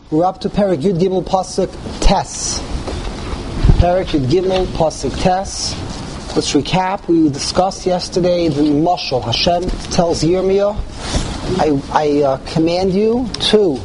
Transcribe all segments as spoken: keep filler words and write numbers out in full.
We're up to Perek Yud Gimel Pasuk Tes. Perek Yud Gimel Pasuk Tes. Let's recap. We discussed yesterday the Mashal. Hashem tells Yirmiyah, I, I uh, command you to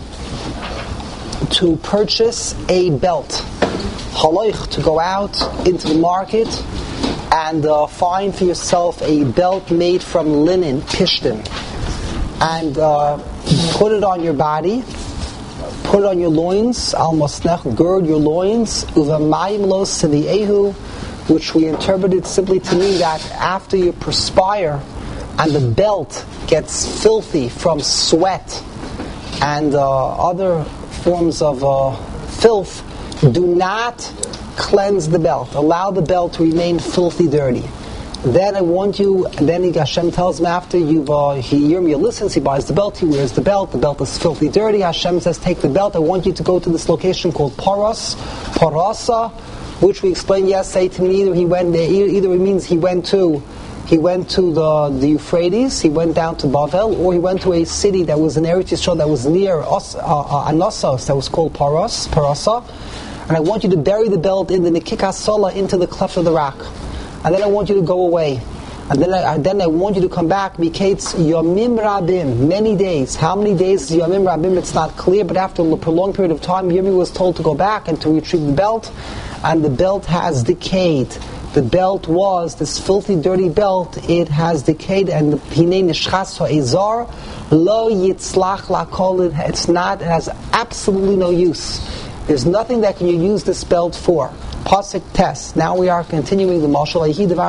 to purchase a belt. Haloich, to go out into the market and uh, find for yourself a belt made from linen, pishtim, and uh, put it on your body. Put it on your loins, al masnech, gird your loins, uvamayim lo seviehu, which we interpreted simply to mean that after you perspire and the belt gets filthy from sweat and uh, other forms of uh, filth, do not cleanse the belt. Allow the belt to remain filthy dirty. Then I want you, and then Hashem tells him after you've, uh, he, Yirmiyah listens, he buys the belt, he wears the belt, the belt is filthy dirty. Hashem says, take the belt, I want you to go to this location called Paros, Parasa, which we explained yesterday to me, either he went there, either it means he went to, he went to the, the Euphrates, he went down to Bavel, or he went to a city that was in Eretz Yisrael that was near Os, uh, uh, Anossos, that was called Paros, Parasa, and I want you to bury the belt in the Nikika Sola, into the cleft of the rock. And then I want you to go away. And then I, then I want you to come back. Miketz Yomim Rabim, many days. How many days is Yomim Rabim? It's not clear, but after a prolonged period of time, Yirmiyah was told to go back and to retrieve the belt. And the belt has decayed. The belt was, this filthy, dirty belt, it has decayed. And Hinei Nishchas Ha'ezar, Lo Yitzlach Lakol, it's not, it has absolutely no use. There's nothing that can you use this belt for. Pasuk Tes. Now we are continuing the Mashal.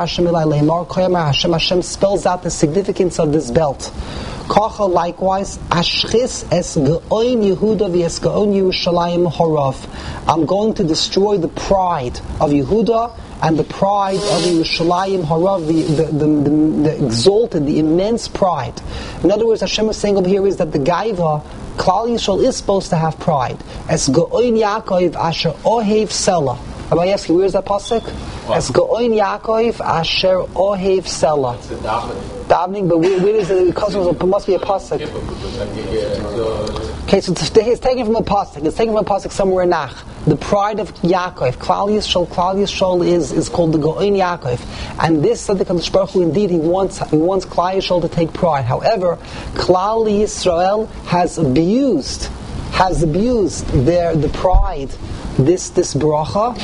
Hashem, Hashem spells out the significance of this belt. Kacha likewise, Ashchis es geoin Yehuda v'es geoin Yerushalayim Horav. I'm going to destroy the pride of Yehuda and the pride of Yerushalayim Horav, the, the, the, the, the exalted, the immense pride. In other words, Hashem is saying over here is that the Gaiva, Klal Yisrael, is supposed to have pride. Es geoin Yaakov asher ohev Selah. Am I asking, where is that pasuk? As Go'oin Yaakov Asher Ohev Selah. It's a davening. Davening, but where, where is it? Because it must be a pasuk. Okay, so it's taken from a pasuk. It's taken from a pasuk somewhere in Nach. The pride of Yaakov, Klal Yisrael, Klal Yisrael is, is called the Go'oin Yaakov. And this Tzaddik HaKadosh Baruch Hu, indeed, he wants he wants Klal Yisrael to take pride. However, Klal Yisrael has abused has abused their the pride. This this bracha,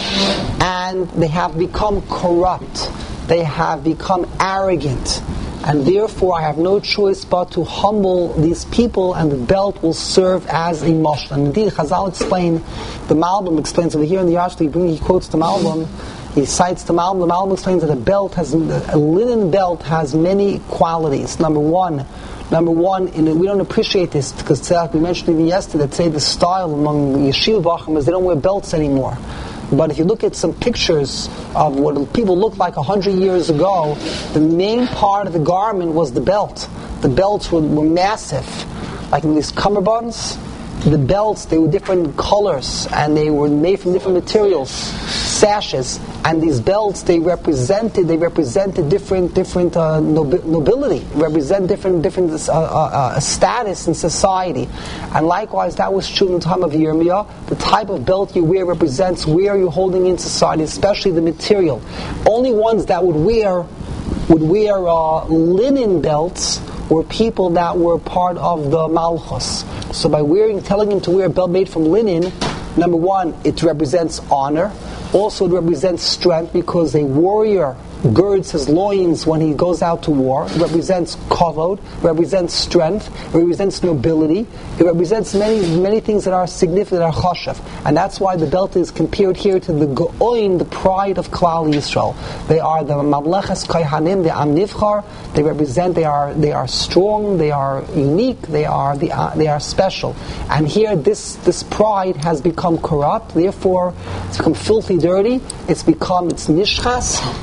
and they have become corrupt. They have become arrogant, and therefore I have no choice but to humble these people, and the belt will serve as a mashal. And indeed, Chazal explain, the Malbim explains over here in the Yashli, he, he quotes the Malbim, he cites the Malbim. The Malbim explains that a belt has a linen belt has many qualities. Number one. Number one, and we don't appreciate this because like we mentioned even yesterday that say the style among the yeshiva bachim is they don't wear belts anymore. But if you look at some pictures of what people looked like a hundred years ago, the main part of the garment was the belt. The belts were, were massive, like in these cummerbunds. The belts, they were different colors and they were made from different materials, sashes, and these belts they represented they represented different different uh, nobi- nobility, represent different different uh, uh, uh, status in society, and likewise that was true in the time of Yirmiyah. The type of belt you wear represents where you're holding in society, especially the material. Only ones that would wear would wear uh, linen belts were people that were part of the Malchus. So by wearing, telling him to wear a belt made from linen, number one, it represents honor. Also, it represents strength because a warrior girds his loins when he goes out to war. It represents kavod, represents strength, it represents nobility. It represents many many things that are significant, that are chashav. And that's why the belt is compared here to the go'oin, the pride of Klal Yisrael. They are the mamleches kohanim, the am nivchar. They represent, they are they are strong, they are unique, they are the uh, they are special. And here, this this pride has become corrupt. Therefore, it's become filthy, dirty. It's become it's nishchas. It's been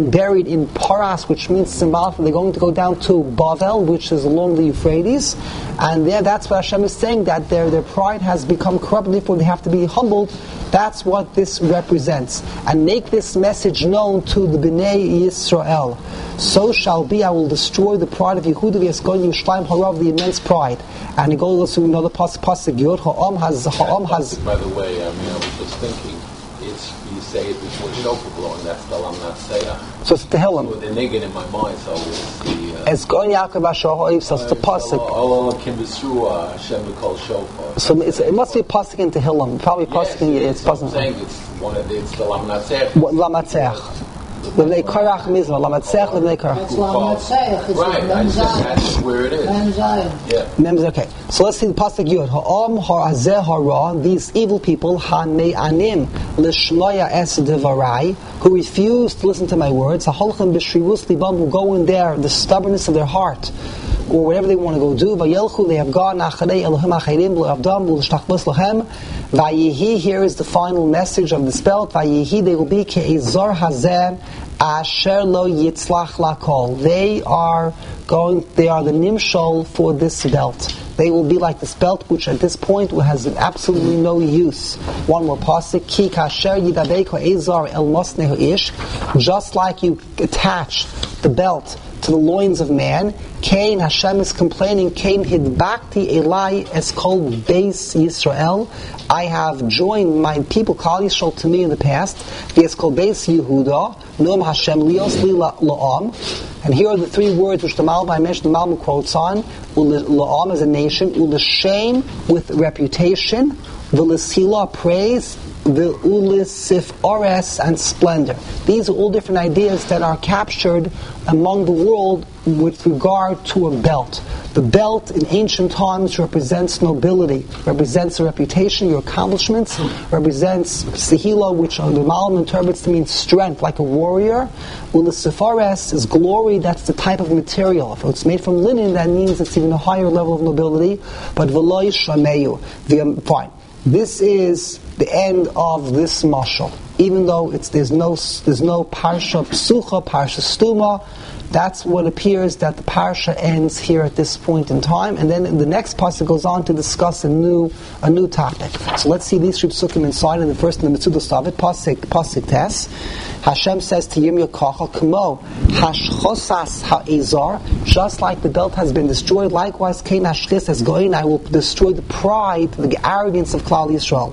being buried in Paras, which means symbolically they're going to go down to Bavel, which is along the Euphrates, and there that's what Hashem is saying, that their, their pride has become corrupt, therefore they have to be humbled. That's what this represents. And make this message known to the Bnei Yisrael. So shall be, I will destroy the pride of Yehuda v'yasgon Yerushalayim harav, the immense pride. And it goes to another pasuk, pasuk Yod, ha'am has, ha'am has... By the way, I mean, I was just thinking, it's, you say it before shofar blowing, that's the Lamnat Seach. So it's Tehillim. So they're nigging in my mind, so it's the... It's going Yaakov Asher Ha'oiv, so it's the pasuk. Oh, Kim B'Sruah, Hashem B'Kol Shofar. So it's, it must be a pasuk in Tehillim. Probably pasuk in... Yes, it's pasuk. I'm saying it's one of the... It's the Lamnat Seach. Lamnat Seach. L'vnei Korach Mizrah, Lamnat Seach, L'vnei Korach. It's Lamnat Seach. Right, I said that's where it is. Mem Zion. Yeah. Mem, okay. So let's see the pasuk Yud. Ha'am ha'azeh ha'ra, these evil people, ha'me'anim l'shmoya es devarai, who refuse to listen to my words, ha'holchem b'shrivus libam, who go in there, the stubbornness of their heart, or whatever they want to go do. Vayelchu, they have gone acharei Elohim achirim l'avdam l'shtachbus lachem. Vayihi, here is the final message of the spell. Vayihi, they will be ke'ezor hazeh asher lo yitzlach lakol. They are going. They are the nimshol for this belt. They will be like this belt, which at this point has absolutely no use. One more pasuk: Ki kasher yidabek ha'ezar el mosnehu ish. Just like you attach the belt to the loins of man, Cain, Hashem is complaining, Cain hidbakti elai es kol beis Yisrael. I have joined my people, Kal Yisrael, to me in the past. Es kol beis Yehuda, Nom Hashem lios li la'am. And here are the three words which the Malbim, I mentioned, the Malbim quotes on. La'am as a nation, u'l'shem with reputation, v'l'sila praise, the ulisif ores and splendor. These are all different ideas that are captured among the world with regard to a belt. The belt in ancient times represents nobility, represents a reputation, your accomplishments, represents sehila, which the Malbim interprets to mean strength, like a warrior. Ulisif ores is glory, that's the type of material. If it's made from linen, that means it's even a higher level of nobility. But v'lo yishameyu, fine. This is the end of this mashal. Even though it's there's no there's no parsha psucha, parsha stuma, that's what appears that the parsha ends here at this point in time, and then the next pasuk goes on to discuss a new a new topic. So let's see these three psukim inside. In the first, in the Metzudos David, pasuk pasuk tes, Hashem says to Yirmiyah Kacha, Kamo hashchosas ha'ezar, just like the belt has been destroyed, likewise Kain hashchis has going, I will destroy the pride, the arrogance of Klal Yisrael.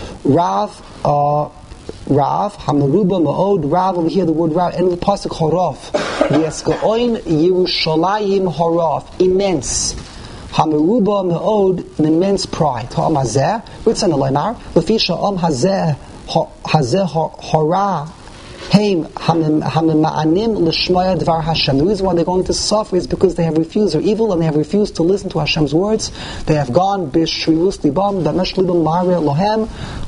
Rav, uh, Rav, Hamaruba Ma'od, Rav, over here the word Rav, and the pasuk Horav, V'yesga'oin Yerushalayim Horav, immense. Hamaruba Ma'od, an immense pride. Ha'am hazeh, Ritzan Elaymar, L'fisha Am hazeh, hazeh Hora, Haim hamima'anim l'shmaya dvar Hashem. The reason why they're going to suffer is because they have refused, they're evil, and they have refused to listen to Hashem's words. They have gone b'shrivus libam, damesh libam mare lohem,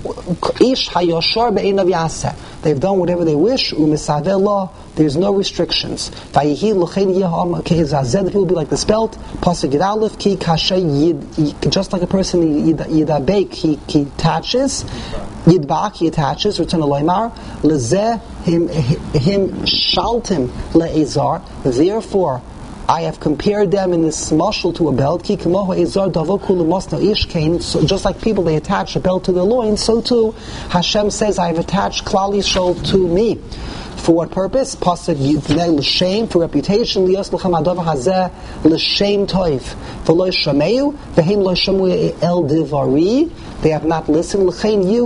ish hayoshar be'einav yaseh. They've done whatever they wish, u'misaveh lo, there's no restrictions. Vayihi l'chein yeham ke'ezazeh, the people will be like the spelt, pasuk yid aleph, ki kasha yid, just like a person yidabek, he, he attaches, yidbak, he attaches, return a loymar, lezeh, him him shaltim le'ezar, therefore I have compared them in this mashal to a belt. Ki kamohu ezar davoku l'mosna ish kain. So just like people, they attach a belt to their loins, so too Hashem says, I have attached Klal Yisrael to me. For what purpose? Pasuk yidnei l'shem, for reputation. Lios l'chem adav hazeh l'shem toiv. V'lo yishameyu v'heim lo yishamu el divari. They have not listened. L'chein you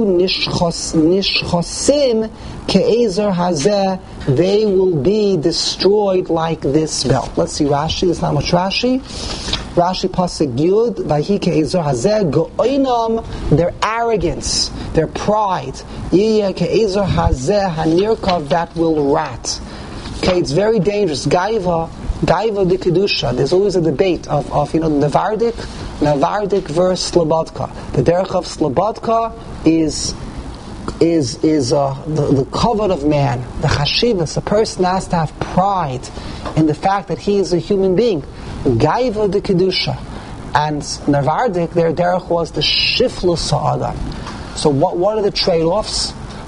nishchosim ke'ezer hazeh. They will be destroyed like this belt. Let's see Rashi. There's not much Rashi. Rashi pasuk Yud v'hi ke'ezer hazeh go'oinam. Their arrogance, their pride. Yiyeh ke'ezer hazeh hanirkav, that will rat. Okay, it's very dangerous. Gaiva, Gaiva de Kedusha. There's always a debate of, of you know, Navardik, Navardik versus Slobodka. The derech of Slobodka is is is uh, the, the covet of man, the chashivas. A person has to have pride in the fact that he is a human being. Gaiva de Kedusha. And Navardik, their derech was the shiflus ha'adam. So what what are the trade-offs?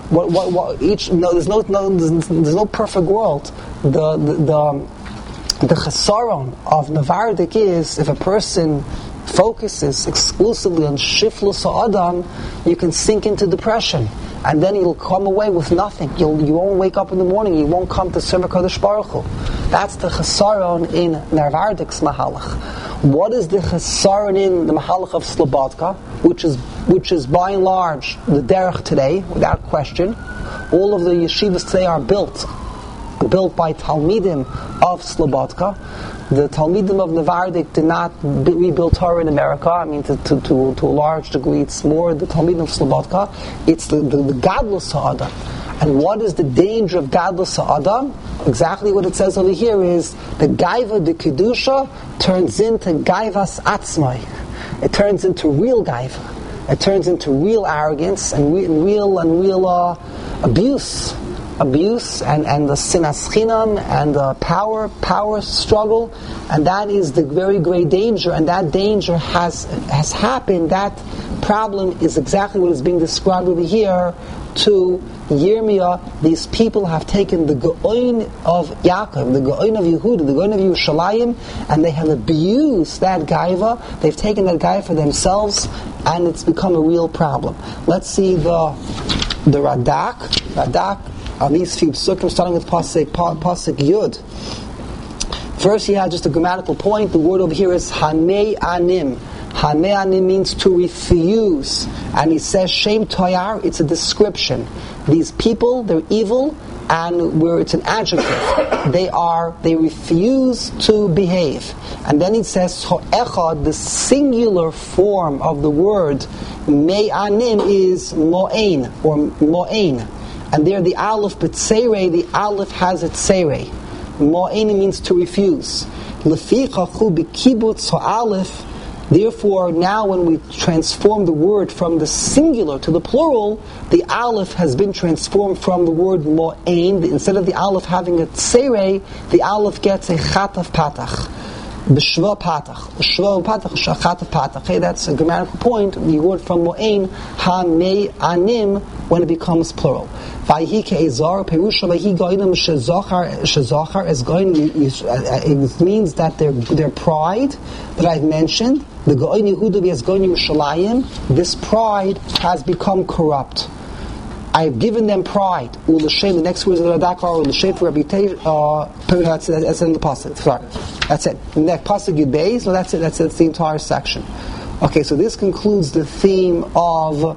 what, what, what each no, there's no, no there's, there's no perfect world. The the the, the chesaron of Navardik is if a person focuses exclusively on shiflus ha'adam, you can sink into depression, and then you'll come away with nothing. You'll you won't wake up in the morning. You won't come to serve Kadosh Baruch Hu. That's the chesaron in Navardik's mahalach. What is the chesaron in the mahalach of Slobodka, which is which is by and large the derech today, without question. All of the yeshivas today are built built by Talmidim of Slobodka. The Talmidim of Navardik did not rebuild Torah in America. I mean, to, to, to, to a large degree, it's more the Talmidim of Slobodka. It's the, the, the Gadlus Ha'adam. And what is the danger of Gadlus Ha'adam? Exactly what it says over here is the Gaiva de Kedusha turns into Gaivas Atzmai. It turns into real Gaiva. It turns into real arrogance and re- real and real uh, abuse. abuse and, and the sinas chinam and the power power struggle, and that is the very great danger, and that danger has has happened. That problem is exactly what is being described over here to Yirmiyah. These people have taken the Go'in of Yaakov, the Go'in of Yehuda, the Go'in of Yerushalayim, and they have abused that Gaiva. They've taken that Gaiva for themselves, and it's become a real problem. Let's see the the Radak. Radak on these few psukim, starting with Pasuk, Pasuk Yud. First, he has just a grammatical point. The word over here is Hanei Anim. Hanei Anim means to refuse. And he says, Shem Toyar, it's a description. These people, they're evil, and where it's an adjective. They are, they refuse to behave. And then he says, Ho'echad, the singular form of the word Mei Anim is Mo'ein, or Mo'ein. And there the aleph b'tseirei, the aleph has its seirei. Mo'eni means to refuse. Leficha chu b'kibutz ha'aleph. Therefore, now when we transform the word from the singular to the plural, the aleph has been transformed from the word mo'ein. Instead of the aleph having a tseirei, the aleph gets a chatav patach. B'shva patach. B'shva patach, chatav patach. Okay, that's a grammatical point. The word from mo'ein, ha-mei anim, when it becomes plural. Vayhi ke'ezar, perusha vayhi goyim shezachar, shezachar as goyim, it means that their their pride that I've mentioned, the goyim Yehuda as goyim Yerushalayim, this pride has become corrupt. I've given them pride. U'l'shem, the next words of the Radak are u'l'shem for reputation. Uh, that's, that's in the pasuk. Sorry, that's it. The next pasuk Yud Beis. So that's it. That's, that's the entire section. Okay, so this concludes the theme of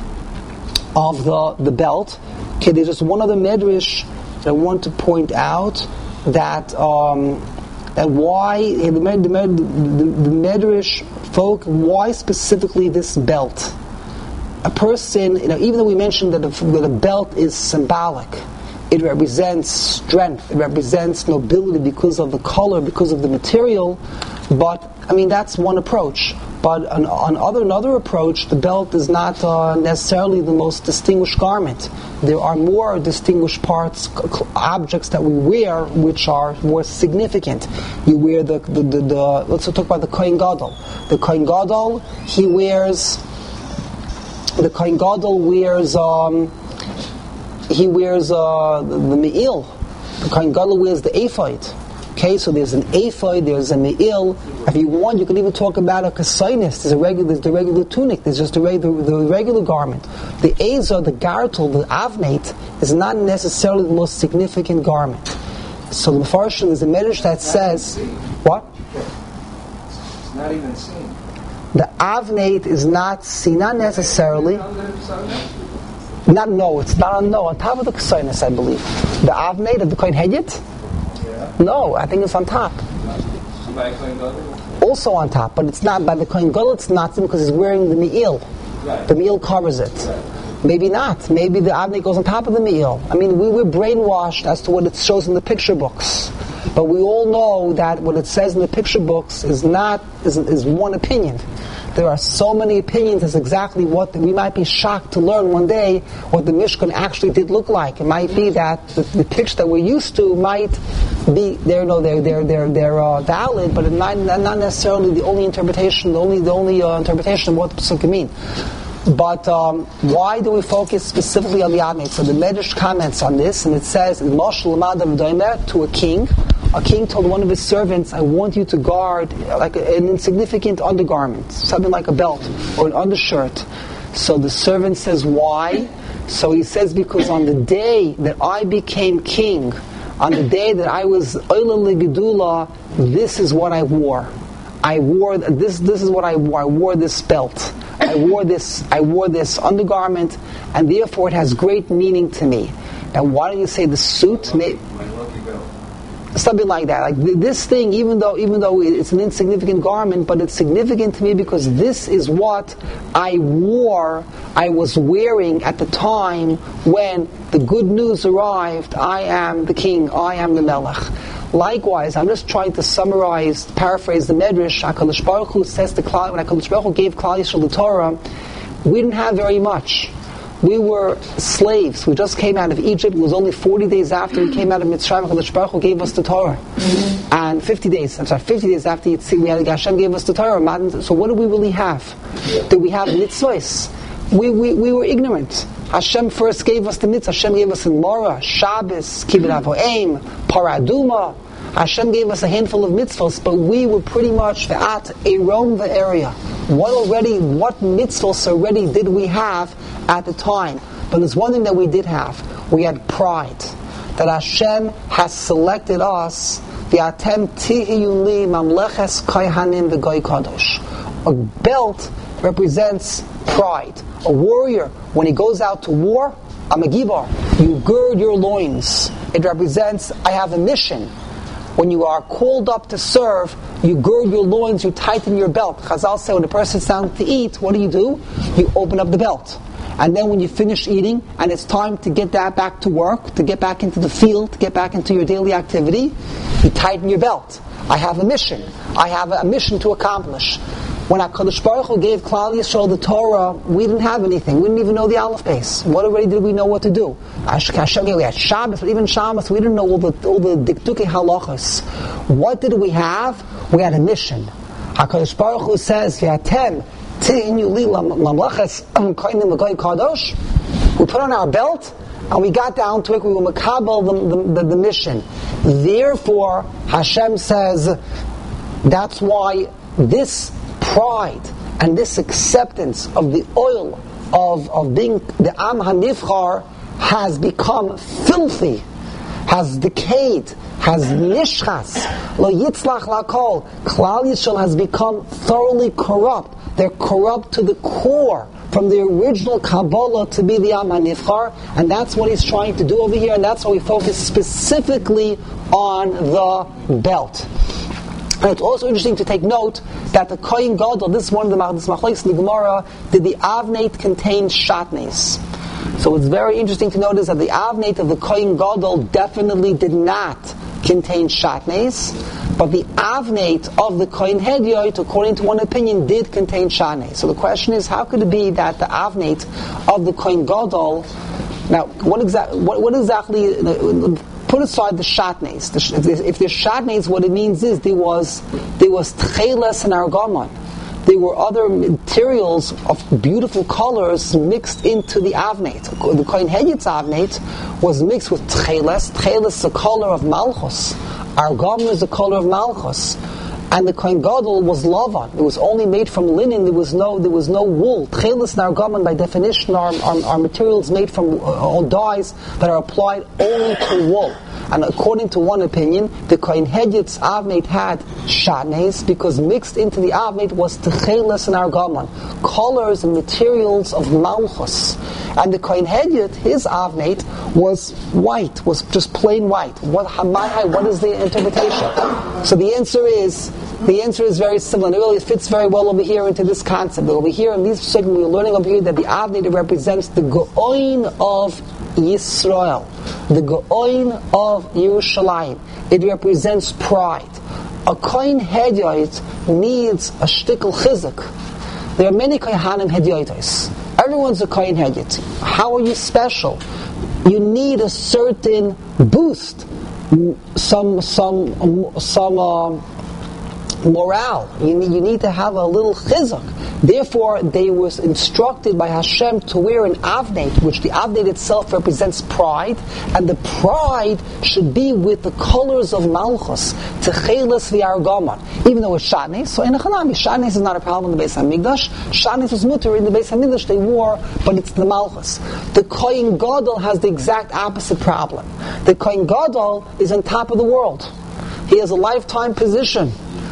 of the the belt. Okay, there's just one other medrash that I want to point out that um, that why the, the, the, the medrash folk, why specifically this belt? A person, you know, even though we mentioned that the, that the belt is symbolic, it represents strength, it represents nobility because of the color, because of the material, but I mean that's one approach. But on, on other another approach, the belt is not uh, necessarily the most distinguished garment. There are more distinguished parts, objects that we wear, which are more significant. You wear the the, the, the let's talk about the Kohen Gadol. The Kohen Gadol, he wears. The Kohen Gadol wears. Um, he wears uh, the, the me'il. The Kohen Gadol wears the ephod. Okay, so there's an ephod, there's a me'il. If you want, you can even talk about a kasainis. There's a regular, there's the regular tunic. There's just the regular, the regular garment. The ezah, the gartel, the avnate is not necessarily the most significant garment. So the Mefarshim is a medrash that says, what? It's not even seen. The avnate is not seen, not necessarily. Not no, it's not on no. On top of the kasainis, I believe. The avnate of the kohen hedyot. No, I think it's on top. Also on top, but it's not by the Kohen Gadol. It's not because he's wearing the me'il. Right. The me'il covers it. Right. Maybe not. Maybe the avnei goes on top of the me'il. I mean, we were brainwashed as to what it shows in the picture books, but we all know that what it says in the picture books is not is, is one opinion. There are so many opinions as exactly what the, we might be shocked to learn one day what the Mishkan actually did look like. It might be that the, the picture that we're used to might be they're no they're they're they're they're uh, valid, but it might not necessarily the only interpretation, the only the only uh, interpretation of what the Pesukah mean. But um, why do we focus specifically on the Avnei? So the Medrash comments on this, and it says, to a king, a king told one of his servants, I want you to guard like an insignificant undergarment, something like a belt or an undershirt. So the servant says, why? So he says, because on the day that I became king, on the day that I was Olam Ligedula, this is what I wore. I wore this. This is what I wore. I wore this belt. I wore this. I wore this undergarment, and therefore it has great meaning to me. Now, why don't you say the suit? May, something like that. Like this thing, even though even though it's an insignificant garment, but it's significant to me because this is what I wore. I was wearing at the time when the good news arrived. I am the king. I am the Melech. Likewise, I'm just trying to summarize, paraphrase the Medrash. HaKadosh Baruch Hu says to Klal, when HaKadosh Baruch Hu gave Klal Yisrael the Torah, we didn't have very much. We were slaves. We just came out of Egypt. It was only forty days after we came out of Mitzrayim. HaKadosh Baruch Hu gave us the Torah. Mm-hmm. And fifty days, I'm sorry, fifty days after Yitzhak, we had Hashem gave us the Torah. So what do we really have? Did we have mitzvahs? We, we, we were ignorant. Hashem first gave us the mitzvah. Hashem gave us in Mora, Shabbos, Kibbut Avoim, Paraduma. Hashem gave us a handful of mitzvahs, but we were pretty much at a Rome area. What already, what mitzvahs already did we have at the time? But there's one thing that we did have. We had pride. That Hashem has selected us. V'atem tihiyu li mamleches kohanim v'goy kadosh. A belt represents pride. A warrior, when he goes out to war, I'm a gibar. You gird your loins. It represents, I have a mission. When you are called up to serve, you gird your loins, you tighten your belt. Chazal say when a person sits down to eat, what do you do? You open up the belt. And then when you finish eating, and it's time to get that back to work, to get back into the field, to get back into your daily activity, you tighten your belt. I have a mission. I have a mission to accomplish. When HaKadosh Baruch Hu gave Klal Yisrael the Torah, we didn't have anything. We didn't even know the Aleph base. What already did we know what to do? Hashem, we had Shabbos, but even Shabbos, we didn't know all the all the diktuke halachas. What did we have? We had a mission. HaKadosh Baruch Hu says, "V'atem ti'inu li lamlachas koinim v'goy kadosh." We put on our belt and we got down to it. We were makabel the, the, the, the mission. Therefore, Hashem says, that's why this pride and this acceptance of the oil of, of being the Am HaNivchar has become filthy, has decayed, has nishchas, lo yitzlach lakol. Klal Yisrael has become thoroughly corrupt. They're corrupt to the core, from the original Kabbalah to be the Am HaNivchar, and that's what he's trying to do over here, and that's why we focus specifically on the belt. And it's also interesting to take note that the Kohen Gadol, this is one of the machlokes in the Gemara, did the Avneit contain shatnez? So it's very interesting to notice that the Avneit of the Kohen Gadol definitely did not contain shatnez, but the Avneit of the Kohen Hedyoit, according to one opinion, did contain shatnez. So the question is, how could it be that the Avneit of the Kohen Gadol, now what, exa- what, what exactly... Uh, Put aside the shatnez. The, if, if there's shatnez, what it means is there was there was tcheles and argamon. There were other materials of beautiful colors mixed into the avneit. The Kohen Hedyot's avneit was mixed with tcheles. Tcheles is the color of malchus. Argamon is the color of malchus. And the Kohen Gadol was lavan. It was only made from linen. There was no there was no wool. Tcheles and argamon, by definition, are, are, are materials made from uh, or dyes that are applied only to wool. And according to one opinion, the Kohen Hedyot's avneit had shatnez because mixed into the avneit was tcheles and argamon, colors and materials of malchus. And the Kohen Hedyot, his avneit was white, was just plain white. What what is the interpretation? So the answer is the answer is very similar. And it really fits very well over here into this concept. That over here in these segments, we're learning over here that the avneit represents the go'oin of Yisrael, the go'oin of Yerushalayim. It represents pride. A Kohen Hedyot needs a shtickle chizuk. There are many Kohanim Hedyotos. Everyone's a Kohen Hedyot. How are you special? You need a certain boost, some some some uh, morale. You need, you need to have a little chizuk. Therefore, they were instructed by Hashem to wear an avnet, which the avnet itself represents pride, and the pride should be with the colors of Malchus, Techeles v'Argaman. Even though it's Shatnes, so in a Chanami, Shatnes is not a problem in the Beis HaMikdash. Shatnes was mutter in the Beis HaMikdash they wore, but it's the Malchus. The Kohen Gadol has the exact opposite problem. The Kohen Gadol is on top of the world. He has a lifetime position.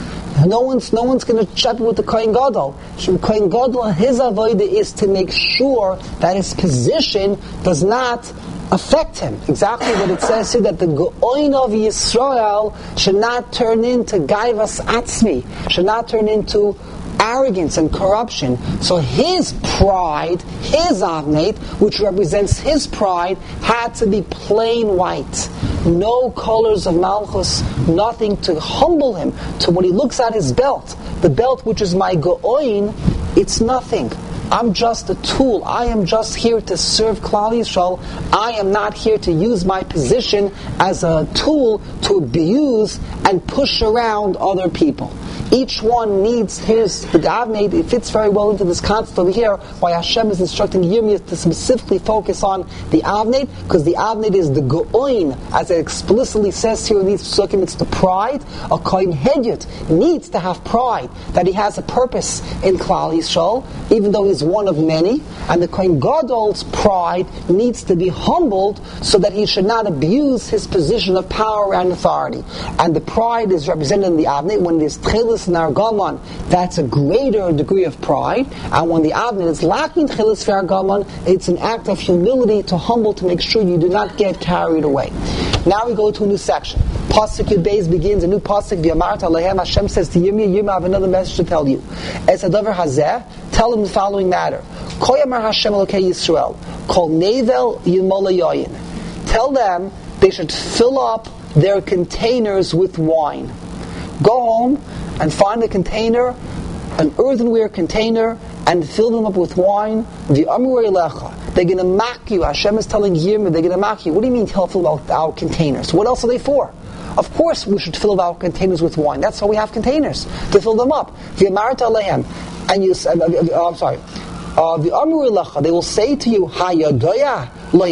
No one's no one's going to chat with the Kohen Gadol. The Kohen Gadol, his avodah is to make sure that his position does not affect him. Exactly what it says here, that the Go'oin of Yisrael should not turn into Gaivas Atzmi, should not turn into arrogance and corruption. So his pride, his avnet, which represents his pride, had to be plain white. No colors of Malchus, nothing to humble him. To when he looks at his belt, the belt which is my Go'oin, it's nothing. I'm just a tool. I am just here to serve Klal Yisrael. I am not here to use my position as a tool to abuse and push around other people. Each one needs his, the avnet. It fits very well into this concept over here, why Hashem is instructing Yirmiyah to specifically focus on the avnet, because the avnet is the go'oin, as it explicitly says here in these psukim, it's the pride. A kohen hedyot needs to have pride, that he has a purpose in Klal Yisrael, even though he's one of many, and the kohen gadol's pride needs to be humbled so that he should not abuse his position of power and authority. And the pride is represented in the avnet. When there's tchilas and argaman, that's a greater degree of pride, and when the avnet is lacking tchilas v'argaman, it's an act of humility to humble, to make sure you do not get carried away. Now we go to a new section. Pasuk Yud Beis begins a new pasuk. V'yamarta Alehem, Hashem says to Yirmiyah, Yirmiyah, I have another message to tell you. Es hadavar hazeh, tell him the following matter. Ko yamar Hashem Elokei Yisrael, kol nevel yimola yoyin. Tell them they should fill up their containers with wine. Go home and find a container, an earthenware container, and fill them up with wine. The Amrei Lecha. They're going to mock you. Hashem is telling Yirmiyah, they're going to mock you. What do you mean tell fill up our containers? What else are they for? Of course we should fill up our containers with wine. That's why we have containers, to fill them up. The Amarta Alehem. And you, uh, uh, I'm sorry. The Amrei Lecha. They will say to you, Hayadoya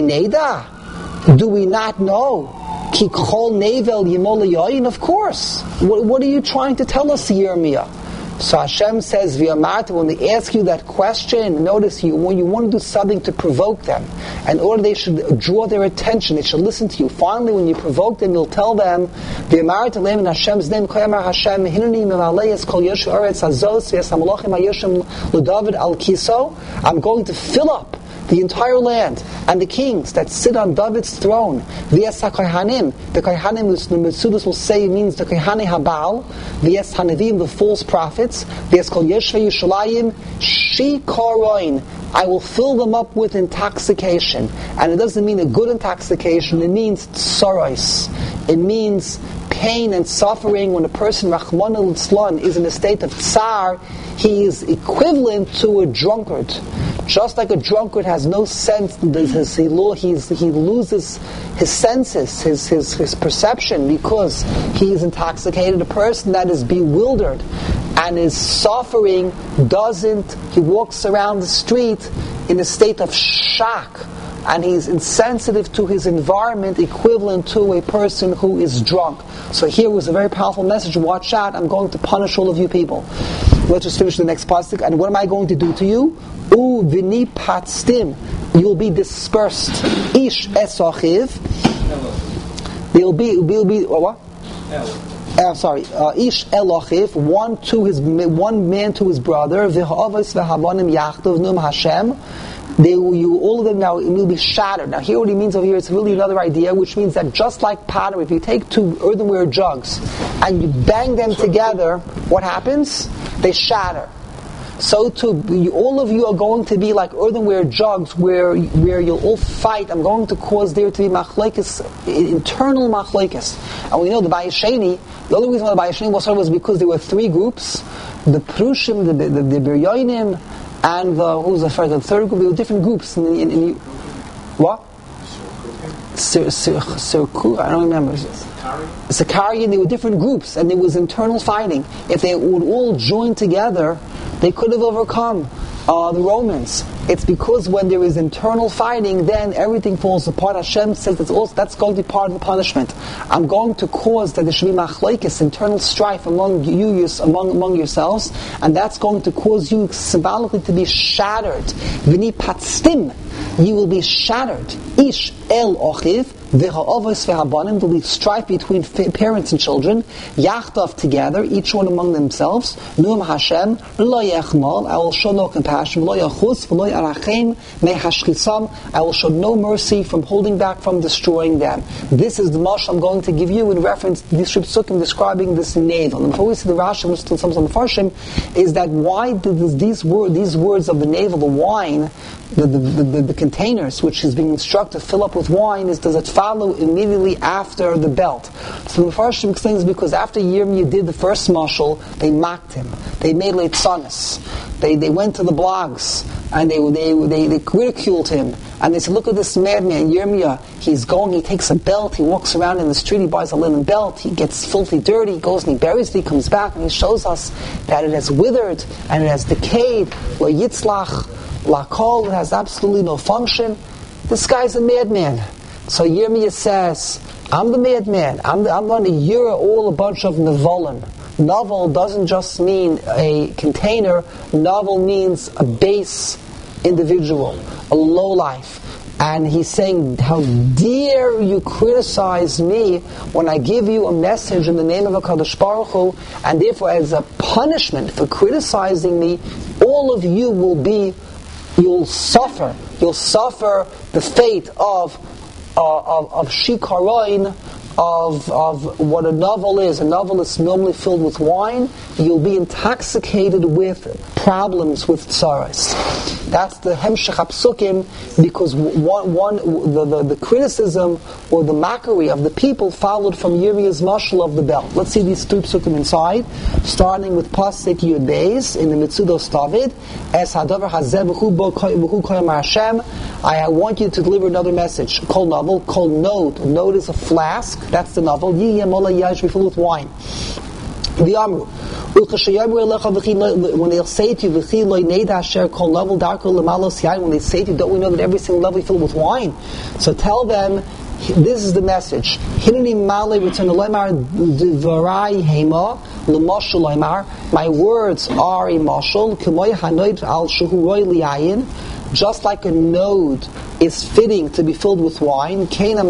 loineda. Do we not know? Ki kol nevel yimol yoyin. Of course. What, what are you trying to tell us, Yirmiyah? So Hashem says, V'yamarta, when they ask you that question, notice you when you want to do something to provoke them, and in order they should draw their attention, they should listen to you. Finally, when you provoke them, you'll tell them, V'yamarta leim in Hashem's name, Koyamar Hashem, Hinuni mevaleyes kol yeshu eretz hazos v'yasamalochim hayeshim l'David al kiso. I'm going to fill up the entire land, and the kings that sit on David's throne. V'yes ha-kohanim, the kohanim, the Metzudos will say, means the kohani habal. V'yes hanavim, the false prophets. V'yes kol yeshvei Yushalayim shikaroin. I will fill them up with intoxication. And it doesn't mean a good intoxication, it means tsaros. It means pain and suffering. When a person, Rachmana litzlan, is in a state of tsar, he is equivalent to a drunkard. Just like a drunkard has no sense, he loses his senses, his, his, his perception, because he is intoxicated. A person that is bewildered and is suffering doesn't, he walks around the street in a state of shock, and he's insensitive to his environment, equivalent to a person who is drunk. So here was a very powerful message. Watch out, I'm going to punish all of you people. Let's just finish the next pasuk. And what am I going to do to you? U v'ni patstim. You'll be dispersed. Ish esachiv. You'll be, you'll be, what? Uh, sorry, uh, ish elochiv, one to his, one man to his brother. V'ha'avos v'havanim yachdav num Hashem. They will, you, all of them now will be shattered. Now here what he means over here, it's really another idea, which means that just like pottery, if you take two earthenware jugs and you bang them together, what happens? They shatter. So too, you, all of you are going to be like earthenware jugs where where you'll all fight. I'm going to cause there to be machlekes, internal machlekes. And we know the Bayesheni, the only reason why the Bayesheni was was because there were three groups, the Prushim, the, the, the Biryonim, and the, who was the third, the third group. There were different groups. In, in, in, what? Sir, Sir, Sir, I don't remember. Sakari, and they were different groups, and there was internal fighting. If they would all join together, they could have overcome uh, the Romans. It's because when there is internal fighting, then everything falls apart. Hashem says that's also that's going to be part of the punishment. I'm going to cause that there should be machlokes, internal strife among you, among among yourselves, and that's going to cause you symbolically to be shattered. V'ni patstim, you will be shattered. Ish el ochiv. V'ha'avos v'habanim, there'll be strife between parents and children, yachdav together, each one among themselves. Nu'am Hashem, lo yechmal, I will show no compassion, lo yachus, v'lo yarachem, mehashchisam, I will show no mercy from holding back from destroying them. This is the mashal I'm going to give you in reference to these Psukim describing this navel. And before we see the Rashi, which still some Mefarshim, is that why did this, these, word, these words of the navel, the wine, the, the, the, the containers which is being instructed to fill up with wine, is does it follow immediately after the belt? So the Mefarshim explains because after Yirmiyah did the first mashal, they mocked him. They made leitzanis. They they went to the blogs and they they they, they ridiculed him. And they said, look at this madman, Yirmiyah. He's going, he takes a belt, he walks around in the street, he buys a linen belt, he gets filthy dirty, he goes and he buries it, he comes back and he shows us that it has withered and it has decayed. Lo yitzlach, la kol, it has absolutely no function. This guy's a madman. So Yirmiyah says, I'm the madman. I'm, the, I'm going to hear all a bunch of nevolim. Novel doesn't just mean a container. Novel means a base individual, a lowlife. And he's saying, how dare you criticize me when I give you a message in the name of HaKadosh Baruch Hu, and therefore as a punishment for criticizing me, all of you will be, you'll suffer. You'll suffer the fate of uh, of, of shikaroin, of of what a novel is. A novel is normally filled with wine. You'll be intoxicated with problems, with tsaras. That's the hemshech hapsukim, because one, one the, the, the criticism or the mockery of the people followed from Yirmiyah's mashal of the belt. Let's see these two psukim inside, starting with pasuk Yud Beis in the Mitzudos David. Es hadavar hazeh v'hu v'hu koyam Hashem. I want you to deliver another message. Called novel, called node. A node is a flask. That's the novel. Yiyeh mola yash, we fill with wine. The Amru. When they'll say to you, when they say to you, don't we know that every single level is filled with wine? So tell them, this is the message. My words are a mashal, just like a node is fitting to be filled with wine.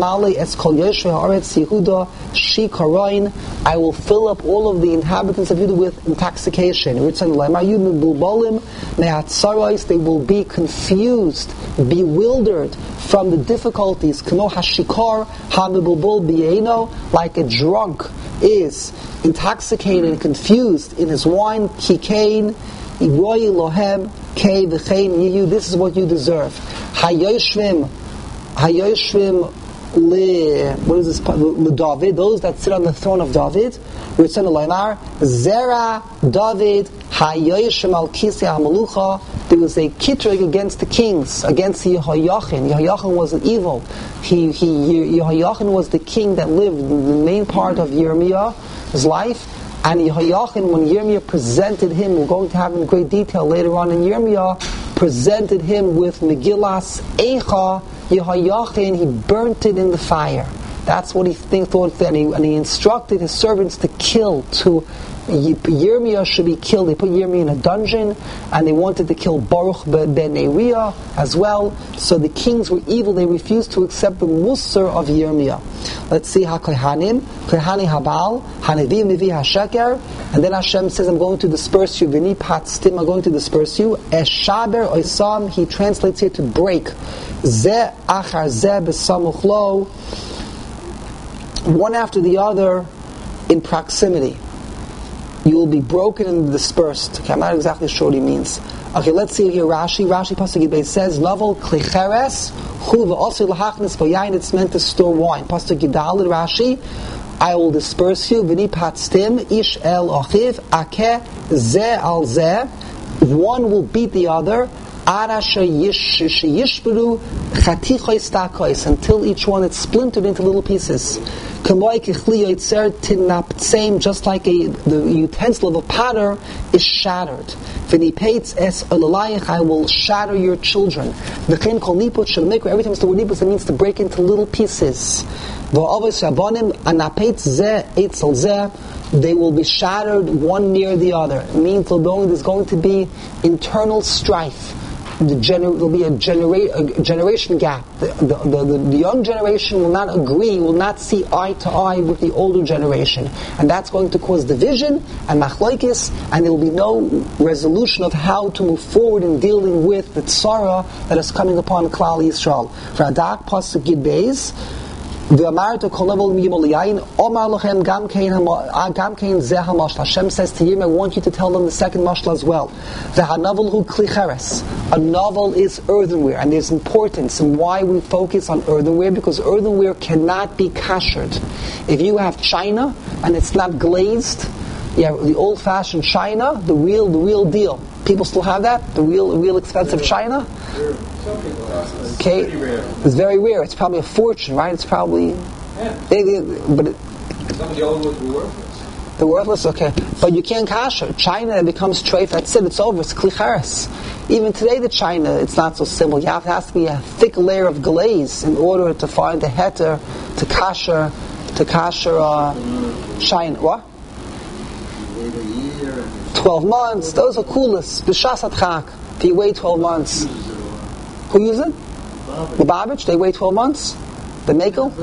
I will fill up all of the inhabitants of Judah with intoxication. They will be confused, bewildered from the difficulties. Like a drunk is intoxicated and confused in his wine. This is what you deserve. Hayoshvim, Hayoshvim le, what is this? Le David, those that sit on the throne of David. Ritzon Eloimar, Zera David, Hayoshvim al Kisei HaMalucha. There was a kitrig against the kings, against Yehoiachin. Yehoiachin was an evil. He, he, Yehoiachin was the king that lived in the main part of Yirmiyah's life. And Yehoiachin, when Yirmiyah presented him, we're going to have in great detail later on in Yirmiyah, presented him with Megillas Eicha, Yehoiachin, he burnt it in the fire. That's what he think, thought, and he, and he instructed his servants to kill, to Yirmiyah should be killed. They put Yirmiyah in a dungeon, and they wanted to kill Baruch ben Neriah as well. So the kings were evil. They refused to accept the Musar of Yirmiyah. Let's see how Kohanim, Kohani Habal, Hanevim Nevi HaSheker, and then Hashem says, I'm going to disperse you. V'ni patstim, I'm going to disperse you. Eshaber Oisam, he translates here to break. Ze achar ze b'samuch lo, one after the other in proximity. You will be broken and dispersed. Okay, I'm not exactly sure what he means. Okay, let's see here. Rashi, Rashi Pasuk Yibay says, "Lavel klicheres hu v'osir lahachnis v'yayin." It's meant to store wine. Pasuk Yidalid Rashi, I will disperse you. V'ni patstim ish el achiv akeh ze al ze. One will beat the other. until each one is splintered into little pieces. Just like a, the utensil of a potter is shattered. I will shatter your children. Every time it's the word niput, it means to break into little pieces. They will be shattered one near the other. It means there's going to be internal strife. The gener- there'll be a, genera- a generation gap. The, the, the, the young generation will not agree, will not see eye to eye with the older generation. And that's going to cause division and machlokes, and there will be no resolution of how to move forward in dealing with the tzara that is coming upon Klal Yisrael. Radak Pasuk Yud Beis, Hashem says to Yirmiyah, I want you to tell them the second mashal as well. A novel is earthenware, and there's importance in why we focus on earthenware, because earthenware cannot be kashered. If you have china and it's not glazed, yeah, the old-fashioned china, the real, the real deal. People still have that, the real, real expensive china. Okay, it's very rare. It's probably a fortune, right? It's probably, yeah. it, it, but it, some of the old ones were worthless. They're worthless, okay. But you can't kasher. China, it becomes treif. That's it. It's over. It's klicharis. Even today, the china, it's not so simple. You have, it has to be a thick layer of glaze in order to find the heter to kasher, to kasher uh, china. What? Twelve months. Those are coolest. B'shas atchak. If you wait twelve months. Who use it? The Babbage, they wait twelve months? The Makel?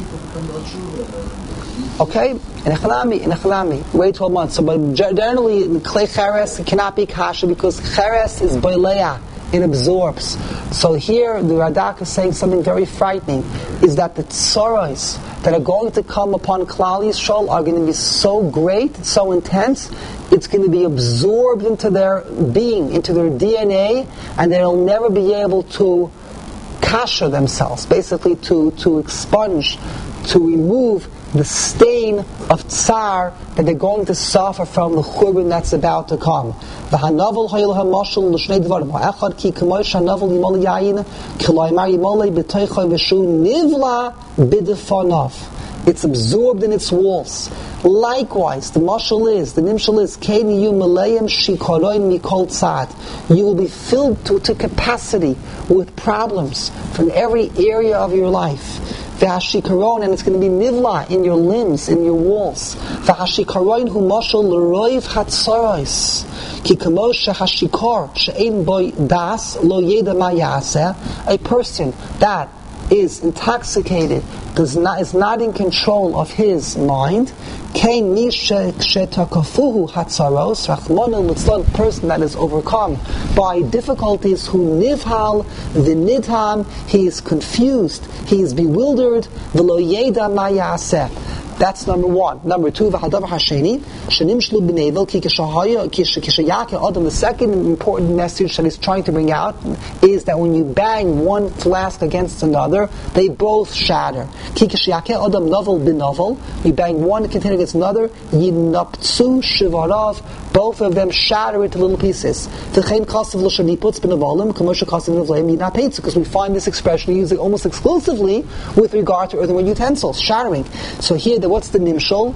Okay, in Echalami, in Echalami, wait twelve months. So, but generally, the clay cheres cannot be kasha because cheres is boileya, it absorbs. So here, the Radak is saying something very frightening, is that the tzoros that are going to come upon Klal Yisrael are going to be so great, so intense, it's going to be absorbed into their being, into their D N A, and they'll never be able to kasher themselves, basically to, to expunge, to remove the stain of tsar that they're going to suffer from the churban that's about to come. It's absorbed in its walls. Likewise, the mashal is, the nimshal is, you will be filled to, to capacity with problems from every area of your life. V'hashikaron, and it's going to be nivla in your limbs, in your walls. V'hashikaron hu mashal l'roiv hatzaros. Ki kamo shehashikor she'ein boy das lo yeda ma yaseh. A person that is intoxicated, does not, is not in control of his mind. Kain mi shetakafuhu hatzaros rachmana litzlan, person that is overcome by difficulties, who nivhal v'nidham, he is confused, he is bewildered, v'lo yeda ma yaseh. That's number one. Number two, v'hadavar hasheni shenim shlu b'nevel ki kishahaya kishayake adam. The second important message that he's trying to bring out is that when you bang one flask against another, they both shatter. Ki kishayake adam novel b'novel. You bang one container against another, yinaptsu shivarav. Both of them shatter into little pieces. Because we find this expression used almost exclusively with regard to earthenware utensils, shattering. So here, the, what's the nimshol?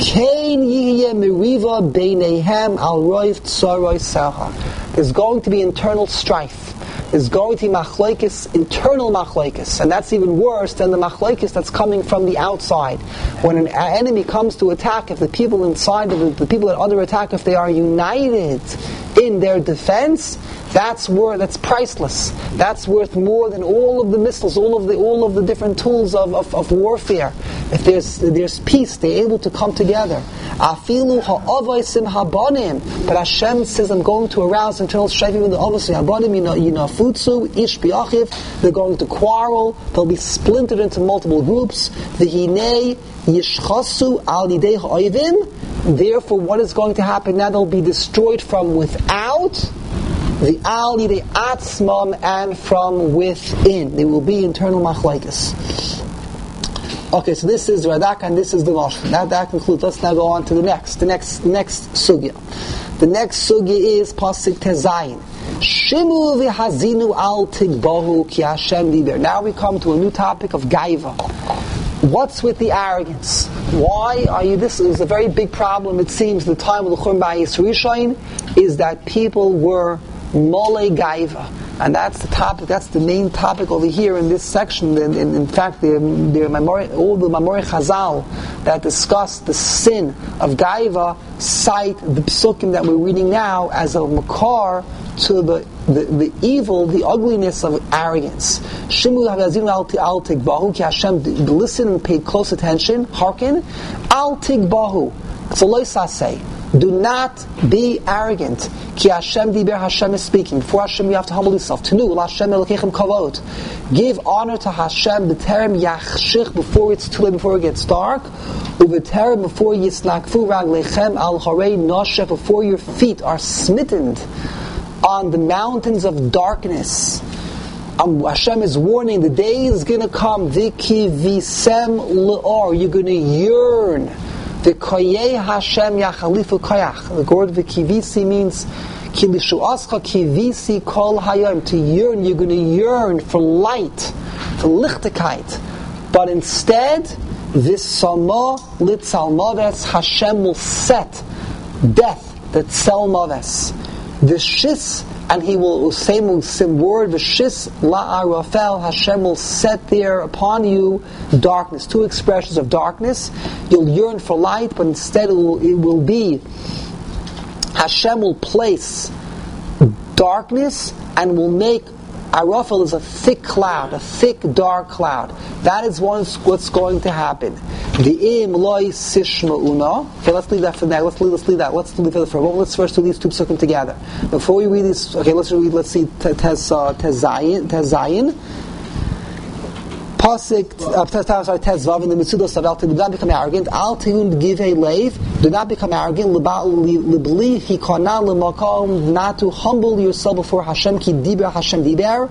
There's going to be internal strife. There's going to be machlokes, internal machlokes, and that's even worse than the machlokes that's coming from the outside. When an enemy comes to attack, if the people inside, the, the people that are under attack, if they are united in their defense, that's worth, that's priceless. That's worth more than all of the missiles, all of the all of the different tools of, of, of warfare. If there's there's peace, they're able to come together. Afilu ha'avaisim habanim. But Hashem says, I'm going to arouse internal strife even the avaisim habanim. You know, you know, futsu ish biachiv. They're going to quarrel. They'll be splintered into multiple groups. V'hinei yishchasu al yidei ha'oivim. Therefore, what is going to happen now? They'll be destroyed from without. The al yidei atzmam, and from within. There will be internal machlokes. Okay, so this is Radak and this is the Moshe. That that concludes. Let's now go on to the next, the next, next sugya. The next sugya is pasuk tezayin. Shimu v'hazinu al tigbohu ki Hashem diber. Now we come to a new topic of gaiva. What's with the arrogance? Why are you this? It was a very big problem, it seems, the time of the Churban Bayis Rishon, is that people were mole gaiva. And that's the topic, that's the main topic over here in this section. In, in, in fact, the, the Mamori, all the Mamori Chazal that discuss the sin of gaiva cite the psukim that we're reading now as a makar to the, the, the evil, the ugliness of arrogance. Shimu havazinu al tigbahu ki Hashem, listen and pay close attention, hearken. Al tigbahu, so loisa say, do not be arrogant. Ki Hashem diber, Hashem is speaking. Before Hashem you have to humble yourself. Tenu l'Hashem elokechem kavod. Give honor to Hashem b'terem yachshich, before it's too late, before it gets dark. U'b'terem, before yisnakfu raglechem al harei noshech, before your feet are smitten on the mountains of darkness. Um, Hashem is warning, the day is going to come. V'ki visem l'or, you're going to yearn. The koyei Hashem yachalifu koyach. The word v'kivisi means kilishu ascha kivisi kol hayom. To yearn, you're going to yearn for light, for lichtigkeit. But instead, this sama litzalmaves, Hashem will set death, that selmaves. The shis, and he will, same, same word, the shis la'arafel, Hashem will set there upon you darkness. Two expressions of darkness. You'll yearn for light, but instead it will, it will be, Hashem will place darkness and will make, arafel is a thick cloud, a thick dark cloud. That is what's going to happen. V'im loy sishma'una. Okay, let's leave that for now. Let's leave, let's leave that. Let's leave it for a moment. Let's first do these two psukim together. Before we read this, okay, let's read. Let's see Tez Tezayin. Tezayin. Pasuk. Sorry, Tez Vav in the Mitzudos of do not become arrogant. Al tihun give a lave. Do not become arrogant. Libli hikana lemakom. Not to humble yourself before Hashem. Ki diber Hashem diber.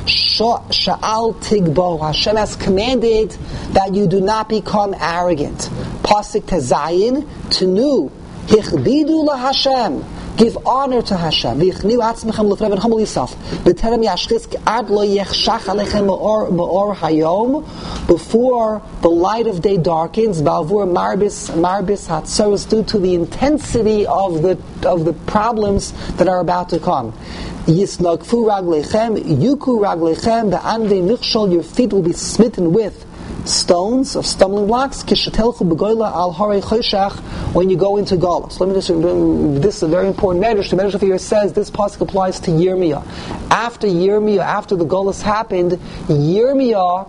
Sha'al tigbo. Hashem has commanded that you do not become arrogant. Pasuk Tezayin. Tenu hichbidu la Hashem. Give honor to Hashem. V'yichniu atzmechem l'fnei, and humble yourself. B'terem yashchis ad lo yechshach alechem me'or hayom. Before the light of day darkens, ba'avur marbis marbis hatzaros, due to the intensity of the of the problems that are about to come. Yisnagfu raglechem, yuku raglechem, be'anvei nichshol, your feet will be smitten with stones of stumbling blocks. Kishetelchu begoyla al harei choshech, when you go into Galus. So let me just, this is a very important medrash. The medrash here says this pasuk applies to Yirmiyah. After Yirmiyah, after the Galus happened, Yirmiyah,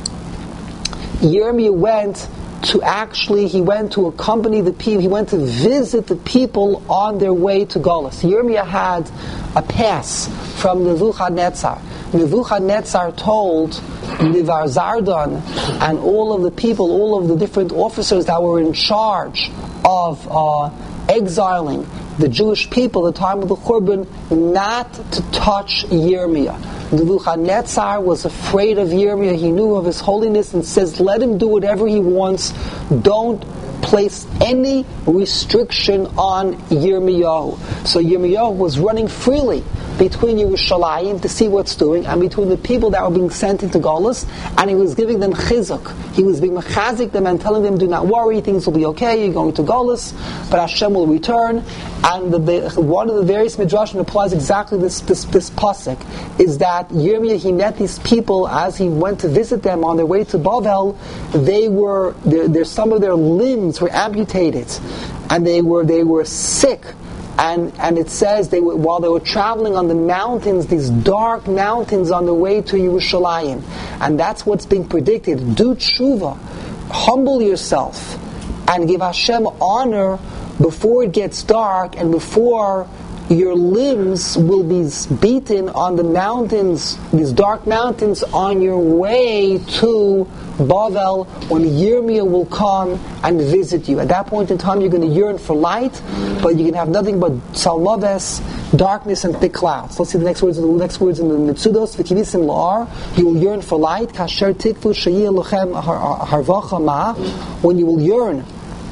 Yirmiyah went to actually, he went to accompany the people, he went to visit the people on their way to Galus. Yirmiyah had a pass from Nebuchadnezzar. Nebuchadnezzar told Nivar Zardan and all of the people, all of the different officers that were in charge of uh, exiling the Jewish people at the time of the Churban, not to touch Yirmiyah. Nebuchadnezzar was afraid of Yirmiyah. He knew of his holiness and says, let him do whatever he wants. Don't place any restriction on Yirmiyahu. So Yirmiyahu was running freely between Yerushalayim to see what's doing, and between the people that were being sent into Galus, and he was giving them chizuk. He was being mechazik them and telling them, do not worry, things will be okay, you're going to Galus, but Hashem will return. And the, the, one of the various midrashim applies exactly this this, this pasuk, is that Yirmiyah, he met these people as he went to visit them on their way to Bavel. They were, their, their, some of their limbs were amputated, and they were they were sick. And and it says they were, while they were traveling on the mountains, these dark mountains on the way to Yerushalayim, and that's what's being predicted. Do tshuva, humble yourself, and give Hashem honor before it gets dark and before your limbs will be beaten on the mountains, these dark mountains, on your way to Bavel, when Yirmiyah will come and visit you. At that point in time, you're going to yearn for light, but you can have nothing but salmaves, darkness, and thick clouds. Let's see the next words. The next words in the Mitzudos. V'kivisim la'ar. You will yearn for light. Kasher tikvu sheyeh lochem harvacha ma. When you will yearn,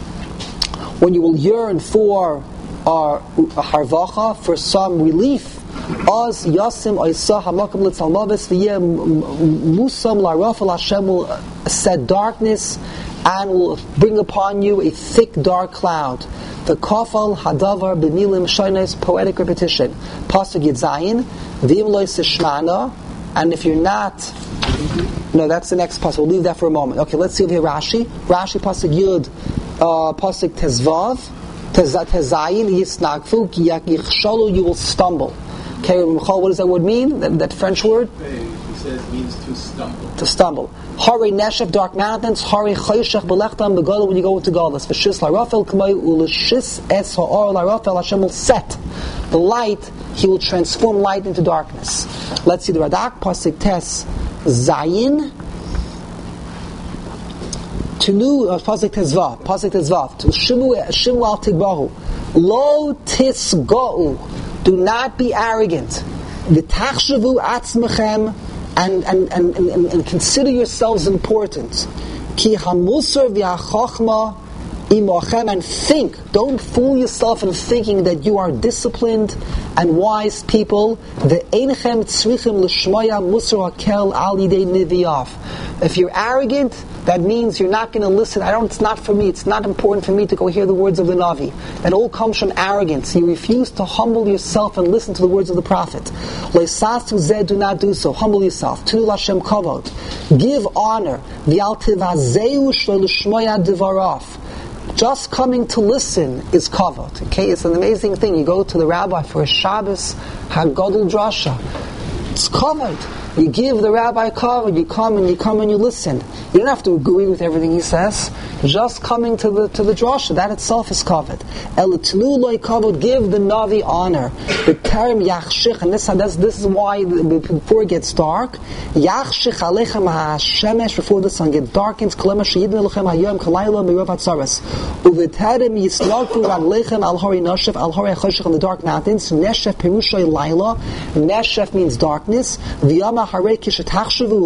when you will yearn for uh, harvacha, for some relief Oz Yasim Oisah Hamakim Litzalmavis V'yeh Musam Larafel Hashem will set darkness and will bring upon you a thick dark cloud. The Kafal Hadavar B'milim Shainis, poetic repetition. Pasuk Yitzayin V'im Lo Yisishmana, and if you're not, no, that's the next pasuk. We'll leave that for a moment. Okay, let's see over here. Rashi, Rashi Pasuk Yud, uh, Pasuk Tezvav, Tezayin Yisnagfu Yichshalu, you will stumble. Okay, what does that word mean? That, that French word? He says means to stumble. To stumble. Hare Neshef, dark mountains. Hare Chayshech Belechtam Begala, when you go into Galus. V'shis Larafel K'may Uleshis Es Ha'or Larafel, Hashem will set the light. He will transform light into darkness. Let's see the Radak Pasuk Tes Zayin. Tunu Pasuk Tezvav. Pasuk Tezvav. Shimu Shimu Al Tigbahu. Lo Tisga'u. Do not be arrogant. V'tachshavu atzmechem, and and, and and and consider yourselves important. Ki hamusar v'achachma imochem, and think. Don't fool yourself in thinking that you are disciplined and wise people. Ve'enchem tzrichim l'shmaya musar hakel al yidei niviyav. If you're arrogant, that means you're not going to listen. I don't. It's not for me. It's not important for me to go hear the words of the Navi. That all comes from arrogance. You refuse to humble yourself and listen to the words of the Prophet. Leisasu zeh, do not do so. Humble yourself. Tunu Lashem kavod. Give honor. V'al tivazeu shlo l'shmoya divarav. Just coming to listen is kavod. Okay, it's an amazing thing. You go to the rabbi for a Shabbos Hagadol drasha. It's kavod. You give the rabbi kavod. You come and you come and you listen. You don't have to agree with everything he says. Just coming to the to the drasha, that itself is kavod. Elatlu loy kavod. Give the Navi honor. The term yachshich, and this this is why before it gets dark, yachshich alechem hashemesh, before the sun gets darkens, kolema sheyidin lechem hayom kalayla mirav hatzaras. Uveterem yislagfu raglechem al hori nashef al hori achoshich, on the dark mountains. Neshef perushay laila. Neshef means darkness. V'yama harei kishetachshavu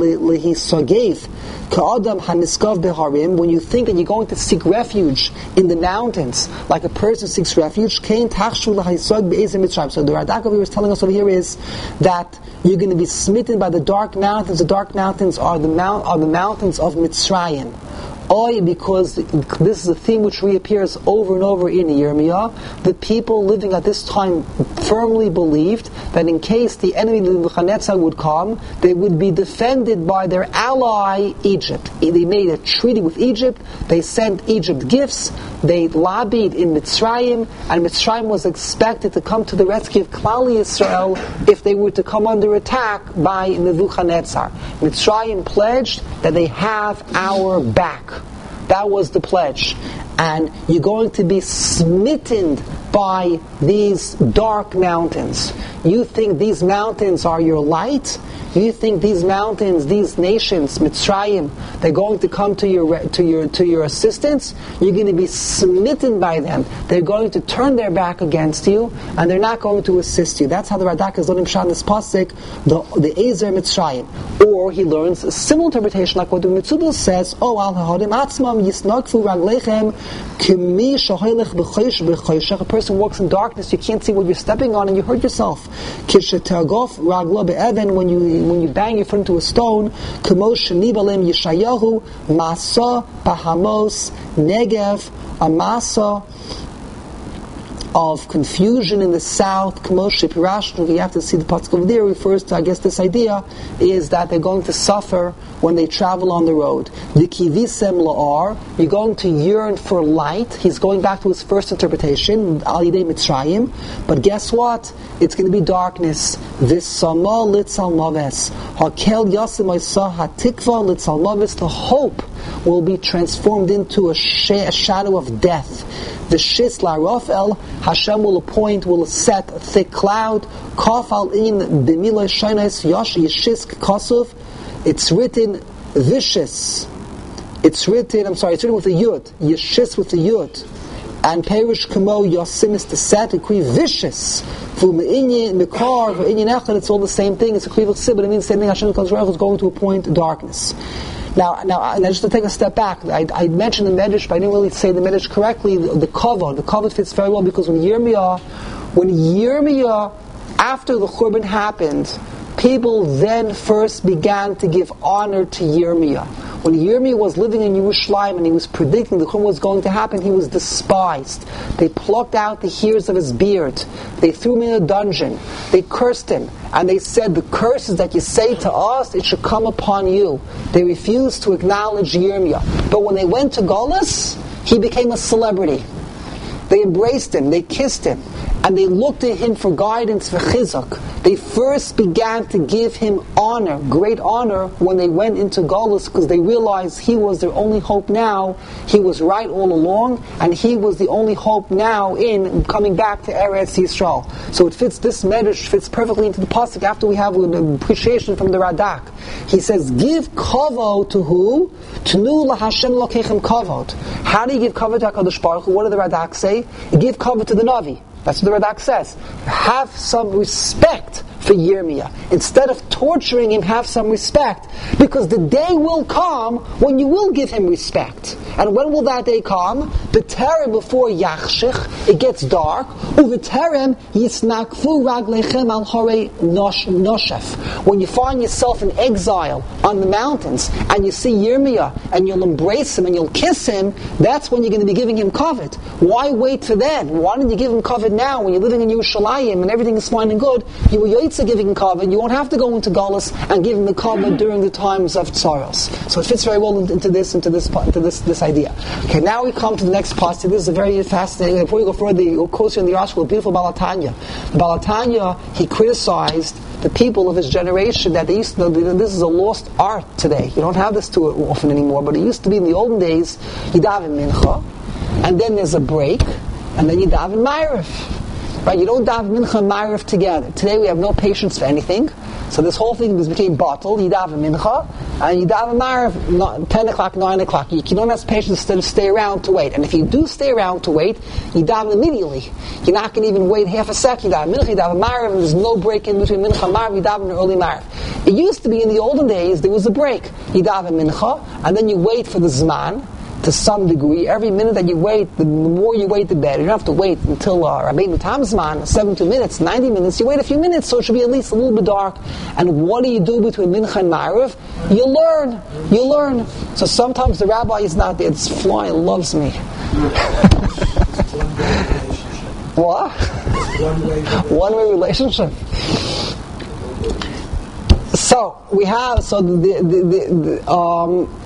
lehisagev. Ka'adam haniskav beharim, when you think that you're going to seek refuge in the mountains, like a person seeks refuge, kain tachshu lahisag be'ezim mitzrayim. So the Radak over here is telling us over here is that you're going to be smitten by the dark mountains. The dark mountains are the mount are the mountains of Mitzrayim. Oy, because this is a theme which reappears over and over in Yirmiyah. The people living at this time firmly believed that in case the enemy Nebuchadnezzar would come, they would be defended by their ally Egypt. They made a treaty with Egypt. They sent Egypt gifts. They lobbied in Mitzrayim, and Mitzrayim was expected to come to the rescue of Klal Yisrael if they were to come under attack by Nebuchadnezzar. Mitzrayim pledged that they have our back. That was the pledge. And you're going to be smitten by these dark mountains. You think these mountains are your light? You think these mountains, these nations, Mitzrayim, they're going to come to your to your to your assistance? You're going to be smitten by them. They're going to turn their back against you, and they're not going to assist you. That's how the Radak is learning Pshat in this pasuk, the the Ezer Mitzrayim. Or he learns a similar interpretation, like what the Mitzvah says. Oh, al hahadim atzmam yisnagfu raglechem kimi shahoylech b'chosh b'choshech. A person walks in darkness, you can't see what you're stepping on, and you hurt yourself. Kishetagov ragla be'even, when you when you bang your foot into a stone, Kamosh Nibalim Yeshayahu, Masa, Bahamos, Negev, a Masa of confusion in the south. Kamosh Pirashnu, you have to see the pasuk over there, refers to, I guess, this idea is that they're going to suffer when they travel on the road. Yikivisem la'ar, you're going to yearn for light. He's going back to his first interpretation, Al Yidei Mitzrayim, but guess what? It's going to be darkness. V'sama litzal maves. Hakel yasim oisah hatikva litzal maves. The hope will be transformed into a, sh- a shadow of death. The shis la Raphael, Hashem will appoint, will set a thick cloud. Kaf al in b'milay shainas yash yishis kasuv. It's written vicious. It's written, I'm sorry, it's written with a yud. Yishis with a yud. And Perish Kamo Yosim is the set, a kri vicious. For Me'inyin, Mekar, for Inyin Echad, it's all the same thing. It's a kri v'chsib, but it means the same thing. Hashem is going to appoint darkness. Now, now, now, just to take a step back, I, I mentioned the Medrash, but I didn't really say the Medrash correctly. The, the Kavod, the Kavod fits very well because when Yirmiyah, when Yirmiyah after the Churban happened, people then first began to give honor to Yirmiyah. When Yirmiyah was living in Yerushalayim and he was predicting the Churban was going to happen, he was despised. They plucked out the hairs of his beard. They threw him in a dungeon. They cursed him. And they said, the curses that you say to us, it should come upon you. They refused to acknowledge Yirmiyah. But when they went to Golus, he became a celebrity. They embraced him, they kissed him, and they looked to him for guidance, for chizuk. They first began to give him honor, great honor, when they went into Golus, because they realized he was their only hope now. He was right all along, and he was the only hope now in coming back to Eretz Yisrael. So it fits, this medrash fits perfectly into the pasuk after we have an appreciation from the Radak. He says, give kavod to who? To nu lahashem lokechem kavod. How do you give kavod to HaKadosh Baruch Hu? What do the Radak say? You give kavod to the Navi. That's what the Radak says. Have some respect for Yirmiyah. Instead of torturing him, have some respect. Because the day will come when you will give him respect. And when will that day come? B'terem, before Yachshich, it gets dark. U'v'terem yisnakfu raglechem al harei noshef. When you find yourself in exile on the mountains, and you see Yirmiyah, and you'll embrace him, and you'll kiss him, that's when you're going to be giving him kavod. Why wait for then? Why don't you give him kavod now, when you're living in Yerushalayim, and everything is fine and good? You were Yaitza giving him kavod. You won't have to go into Golus and give him the kavod during the times of tsaros. So it fits very well into this, into this, into this, this idea. Okay, now we come to the next passage. This is a very fascinating. Before we go further, the Kosher in the article, beautiful Balatanya. Balatanya, he criticized the people of his generation that they used to know this is a lost art today. You don't have this too often anymore, but it used to be in the olden days. You daven mincha, and then there's a break, and then you daven ma'ariv. Right? You don't daven mincha and ma'ariv together. Today we have no patience for anything. So this whole thing became bottled. You daven mincha, and you daven ma'ariv ten o'clock, nine o'clock. You, you don't have patience to stay around to wait. And if you do stay around to wait, you daven immediately. You're not going to even wait half a second. You daven mincha, you daven ma'ariv, and there's no break in between mincha and ma'ariv. You daven early ma'ariv. It used to be in the olden days there was a break. You daven mincha, and then you wait for the zman. To some degree, every minute that you wait, the more you wait, the better. You don't have to wait until uh, Rabbeinu Tam Zman, seventy-two minutes, ninety minutes. You wait a few minutes, so it should be at least a little bit dark. And what do you do between Mincha and Ma'ariv? You learn. You learn. So sometimes the rabbi is not there. This fly loves me. What? One-way relationship. So we have so the the, the, the um.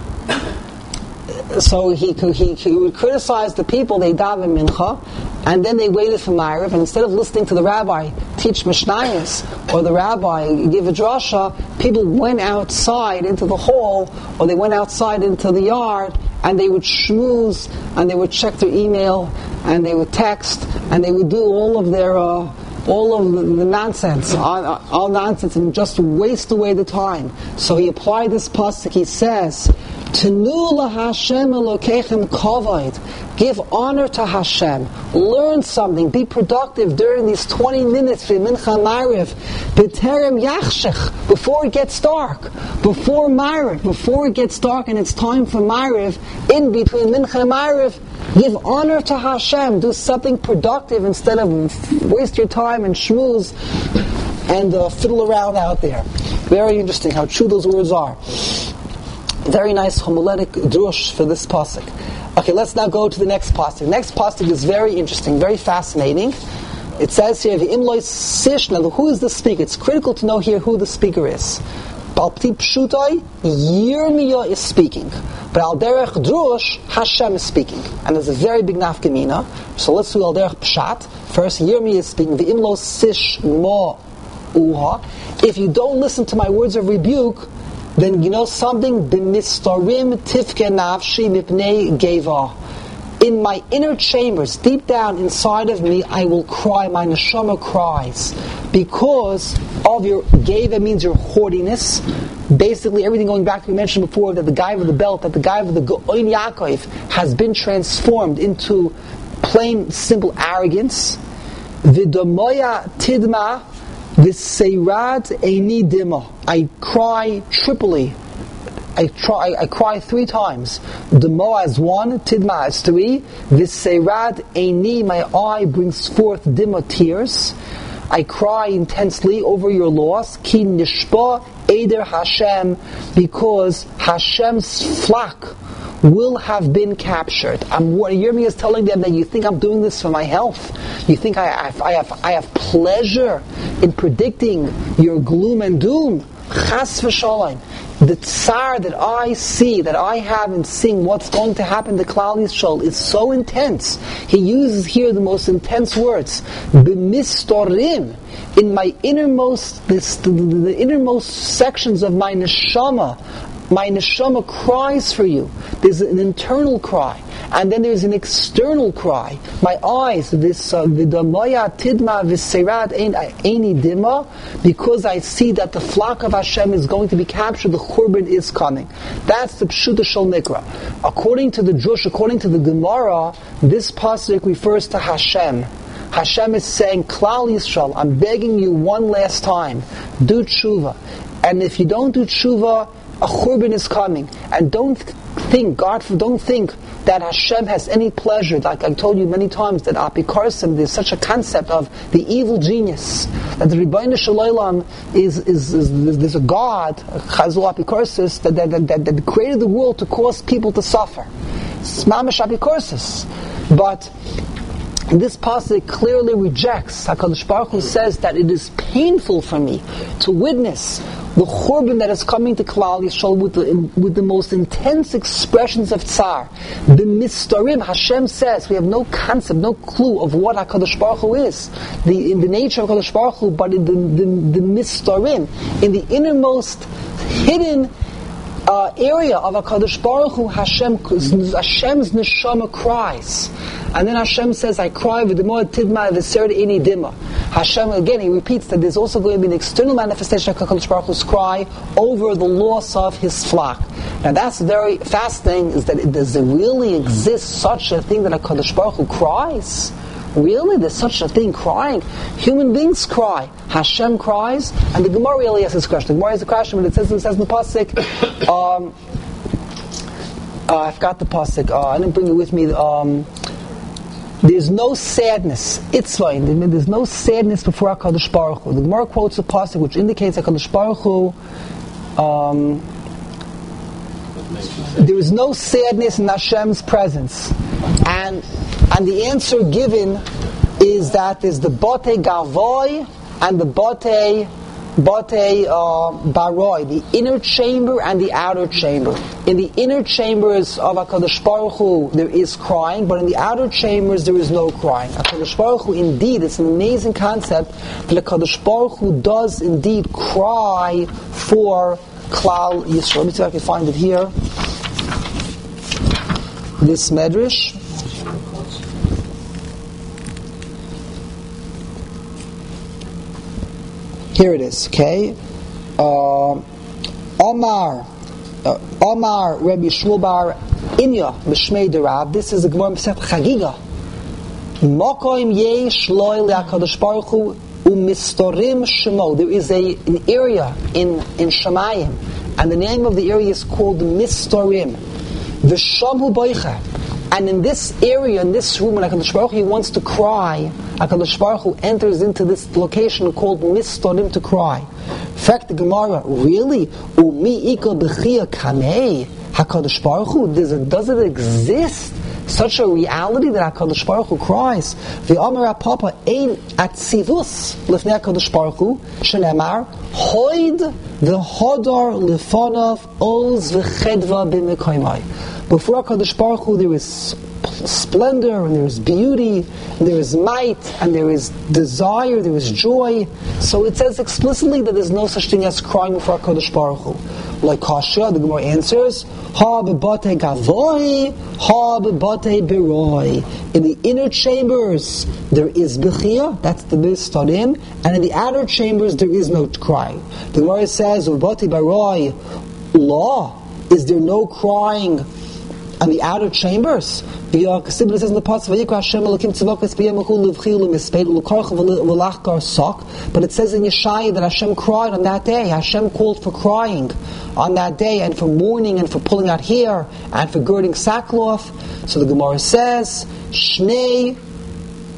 So he, he he would criticize the people. They daven mincha, and then they waited for ma'ariv. And instead of listening to the rabbi teach mishnayos or the rabbi give a drasha, people went outside into the hall, or they went outside into the yard, and they would schmooze, and they would check their email, and they would text, and they would do all of their uh, all of the, the nonsense, all, all nonsense, and just waste away the time. So he applied this pasuk. He says, Tenu laHashem Elokechem kavod. Give honor to Hashem. Learn something. Be productive during these twenty minutes for Mincha Ma'ariv. B'terem Yachshech. Before it gets dark. Before Ma'ariv. Before it gets dark and it's time for Ma'ariv. In between Mincha and Ma'ariv. Give honor to Hashem. Do something productive instead of waste your time and schmooze and uh, fiddle around out there. Very interesting how true those words are. Very nice homiletic drush for this pasuk. Okay, let's now go to the next pasuk. The next pasuk is very interesting, very fascinating. It says here, "V'imlois sish." Now, who is the speaker? It's critical to know here who the speaker is. Balti pshutai, Yirmiyah is speaking, but al derech drush, Hashem is speaking, and there's a very big nafkamina. So let's do al derech pshat. First, Yirmiyah is speaking. V'imlois sish mo uha. If you don't listen to my words of rebuke, then you know something? B'mistarim tifke nafshi mipnei geva. In my inner chambers, deep down inside of me, I will cry. My neshama cries because of your geva means your haughtiness. Basically, everything going back to we mentioned before that the guy with the belt, that the guy with the Go'on Yaakov has been transformed into plain, simple arrogance. V'domoya tidma. V'seirad eini dima. I cry triply. I try. I cry three times. Demo as one, tidma as three. V'seirad eini. My eye brings forth dima, tears. I cry intensely over your loss. Ki nishpa eder Hashem, because Hashem's flock will have been captured. I'm, what Yirmiyah is telling them, that you think I'm doing this for my health? You think I, I, I have I have pleasure in predicting your gloom and doom? Chas v'shalom. The tsar that I see, that I have in seeing what's going to happen to Klal Yisrael is so intense. He uses here the most intense words. B'mistorim, in my innermost, this, the, the innermost sections of my neshama, my neshama cries for you. There's an internal cry, and then there's an external cry. My eyes, this v'damoya tidma v'serat eini dima, because I see that the flock of Hashem is going to be captured. The Churban is coming. That's the Pshuta Shel Mikra. According to the Drush, according to the Gemara, this pasuk refers to Hashem. Hashem is saying, Klal Yisrael, I'm begging you one last time, do tshuva. And if you don't do tshuva, a Churban is coming. And don't think, God, don't think that Hashem has any pleasure. Like I told you many times, that Apikarsim, there's such a concept of the evil genius. That the Rebbeinu Shalom is, is, is, there's a God, Chazul Apikarsis, that, that, that, that created the world to cause people to suffer. It's Mamash Apikarsis. But this pasuk clearly rejects. HaKadosh Baruch Hu says that it is painful for me to witness the Churban that is coming to Klal Yisrael with the, with the most intense expressions of tsar. The mistarim, Hashem says, we have no concept, no clue of what HaKadosh Baruch Hu is, the, in the nature of HaKadosh Baruch Hu, but in the, the, the mistarim, in the innermost hidden Uh, area of HaKadosh Baruch Hu, Hashem, Hashem's neshama cries. And then Hashem says, I cry with the more tidma v'serd ini dima. Hashem, again, he repeats that there's also going to be an external manifestation of HaKadosh Baruch Hu's cry over the loss of his flock. Now that's very fascinating, is that it, does there really exist such a thing that HaKadosh Baruch Hu cries? Really? There's such a thing, crying? Human beings cry. Hashem cries. And the Gemara really asks this question. The Gemara has a question, but it says, it says in the pasuk, um, uh, I forgot the pasuk. Uh, I didn't bring it with me. Um, there's no sadness. It's fine. There's no sadness before HaKadosh Baruch Hu. The Gemara quotes a pasuk which indicates HaKadosh Baruch Hu, um, there is no sadness in Hashem's presence. And And the answer given is that there's the Bote Gavoy and the Bote Bote uh, Baroi, the inner chamber and the outer chamber. In the inner chambers of HaKadosh Baruch Hu, there is crying, but in the outer chambers there is no crying. HaKadosh Baruch Hu, indeed, it's an amazing concept that HaKadosh Baruch Hu does indeed cry for Klal Yisrael. Let me see if I can find it here. This Medrash. Here it is, okay? Uh, Omar, uh, Omar, Rabbi Shmuel Bar Inya, B'Shmei Derav. This is the Gemara Masechet Chagiga. Mokoim yesh loy le'akadosh baruch hu u'mistorim shemo. There is a, an area in, in Shamayim, and the name of the area is called Mistorim. V'shamhu boicha. And in this area, in this room, when HaKadosh Baruch Hu wants to cry, HaKadosh Baruch Hu enters into this location called Mistorim to cry. In fact, the Gemara, really? Umi iko b'chia kamei HaKadosh Baruch Hu? Does it, does it exist? Such a reality that HaKadosh Baruch Hu cries. V'amar Papa ein atzivus lifnei HaKadosh Baruch Hu shenemar hoid v'hodar lifonav oz v'chedva b'mekoymai. Before HaKadosh Baruch Hu, there is splendor, and there is beauty, and there is might, and there is desire, there is joy. So it says explicitly that there is no such thing as crying before HaKadosh Baruch Hu. Like Kasha, the Gemara answers, Ha b'batei gavoi, ha b'batei beroi. In the inner chambers, there is bechia, that's the mistarim, and in the outer chambers, there is no crying. The Gemara says, b'batei beroi, law, is there no crying on the outer chambers? The Kesibra says in the parts of Vayikra Hashem Elokim Tzavakas B'Yemachu Levchilu Mispeit L'Karcha V'Lachkar Sok. But it says in Yeshaya that Hashem cried on that day. Hashem called for crying on that day, and for mourning, and for pulling out hair, and for girding sackcloth. So the Gemara says, Shnei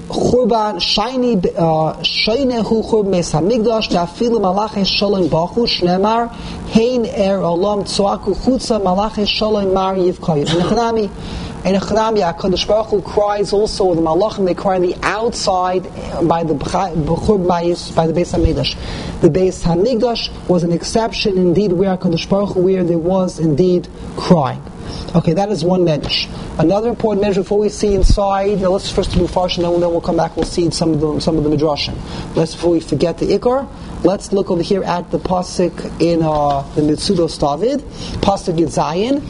Churban shiny shaynehu churban Beis Hamikdash da'afilu malachei shalom bachu shnemar hein er olam tzoaku chutza malachei shalom mar yivkayu. In Echanami, in Echanami, HaKadosh Baruch Hu cries also, the malachim, they cry on the outside by the Churban by the Beis Hamikdash. The Beis Hamikdash was an exception indeed where HaKadosh Baruch Hu, where there was indeed crying. Okay, that is one medrash. Another important medrash before we see inside. Now let's first do Farsh, and then we'll come back. We'll see some of the some of the midrashim. Let's before we forget the Ikar. Let's look over here at the pasuk in uh, the Mitzudos David, pasuk Yud Zayin.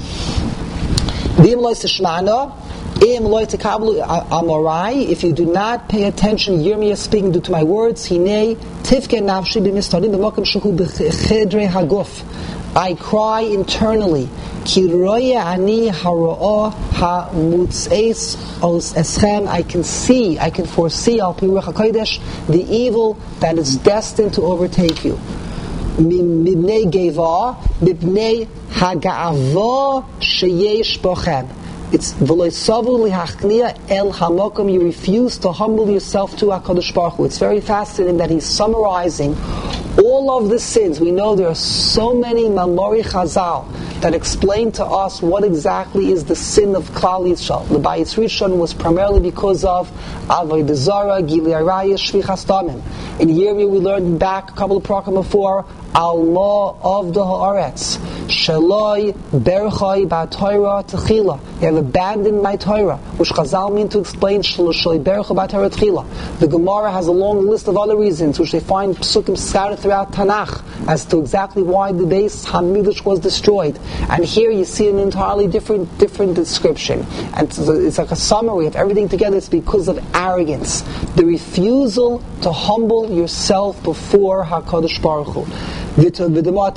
V'im lo tishma'na, im lo tekablu amorai. If you do not pay attention, Yirmiyah speaking due to my words. Hinei tifke nafshi b'mistadim b'mokim shehu b'chedrei haguf. I cry internally. Ki roya ani haro'ah ha'mutzeis os eschem. I can see, I can foresee al pi ruach hakodesh the evil that is destined to overtake you. Mibnei geva, mibnei haga'ava sheyesh bochem. It's v'loisavu lihachnia el hamokum. You refuse to humble yourself to HaKadosh Baruch Hu. It's very fascinating that he's summarizing all of the sins. We know there are so many Mamori Chazal that explain to us what exactly is the sin of Klal Yisrael. The Bayis Rishon was primarily because of Avodah Zarah, Gilui Arayah, Shvichas Damim. In Yirmiyah we learned back a couple of parakim before, Al law of the Haaretz. Shaloi berchai ba'Torah techila. You have abandoned my Torah, which Chazal mean to explain Shaloi berchai ba'Torah techila. The Gemara has a long list of other reasons, which they find psukim scattered throughout Tanakh, as to exactly why the Beis Hamikdash was destroyed. And here you see an entirely different different description. And it's like a summary of everything together. It's because of arrogance. The refusal to humble yourself before HaKadosh Baruch Hu. In addition to my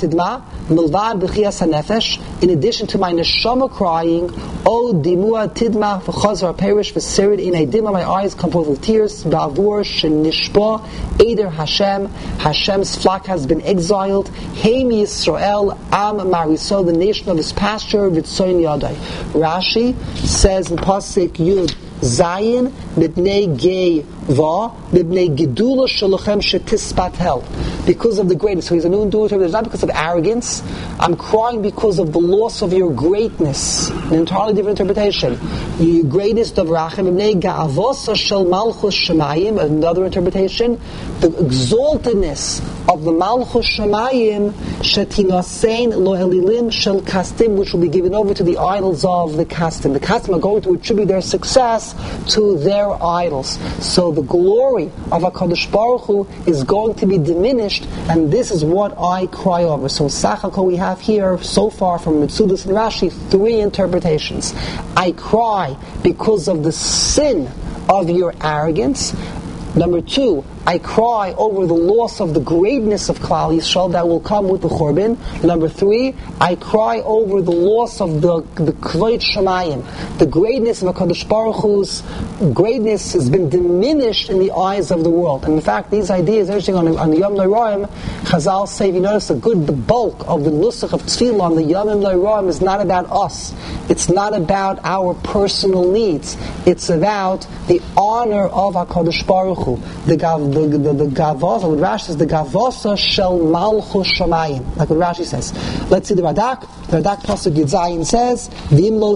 neshama crying, O dimua tidma v'chazar perish v'sirid in a dimma, my eyes come forth with tears, ba'avur shenishba eder Hashem, Hashem's flock has been exiled, Heim Yisrael am mariso, the nation of his pasture, v'tzoyin yadai. Rashi says in pasuk Yud Zayin mibnei gei va mibnei gedula shalochem shetispat hel. Because of the greatness. So he's a new interpretation. It's not because of arrogance. I'm crying because of the loss of your greatness. An entirely different interpretation. Your greatness of Rachim mibnei ga'avosa shel malchus shemayim. Another interpretation. The exaltedness of the malchus shemayim shetinasein lo elilim shel kastim, which will be given over to the idols of the kastim. The kastim are going to attribute their success to their idols. So the glory of HaKadosh Baruch Hu is going to be diminished, and this is what I cry over. So Sachako, we have here so far from Mitzudos and Rashi three interpretations. I cry because of the sin of your arrogance. Number two, I cry over the loss of the greatness of Klal Yisrael that will come with the Churban. Number three, I cry over the loss of the the Kvod Shemayim. The greatness of HaKadosh Baruch Hu's greatness has been diminished in the eyes of the world. And in fact, these ideas, everything on, on the Yom Noraim, Chazal say, if you notice, the good, the bulk of the Nusach of Tefillah on the Yom Noraim is not about us. It's not about our personal needs. It's about the honor of HaKadosh Baruch Hu. The Gav The, the, the Gavosa, what Rashi says, the Gavosa shel Malchus Shamayim, like what Rashi says. Let's see the Radak. The Radak pasuk Yud Zayin says, V'imlo,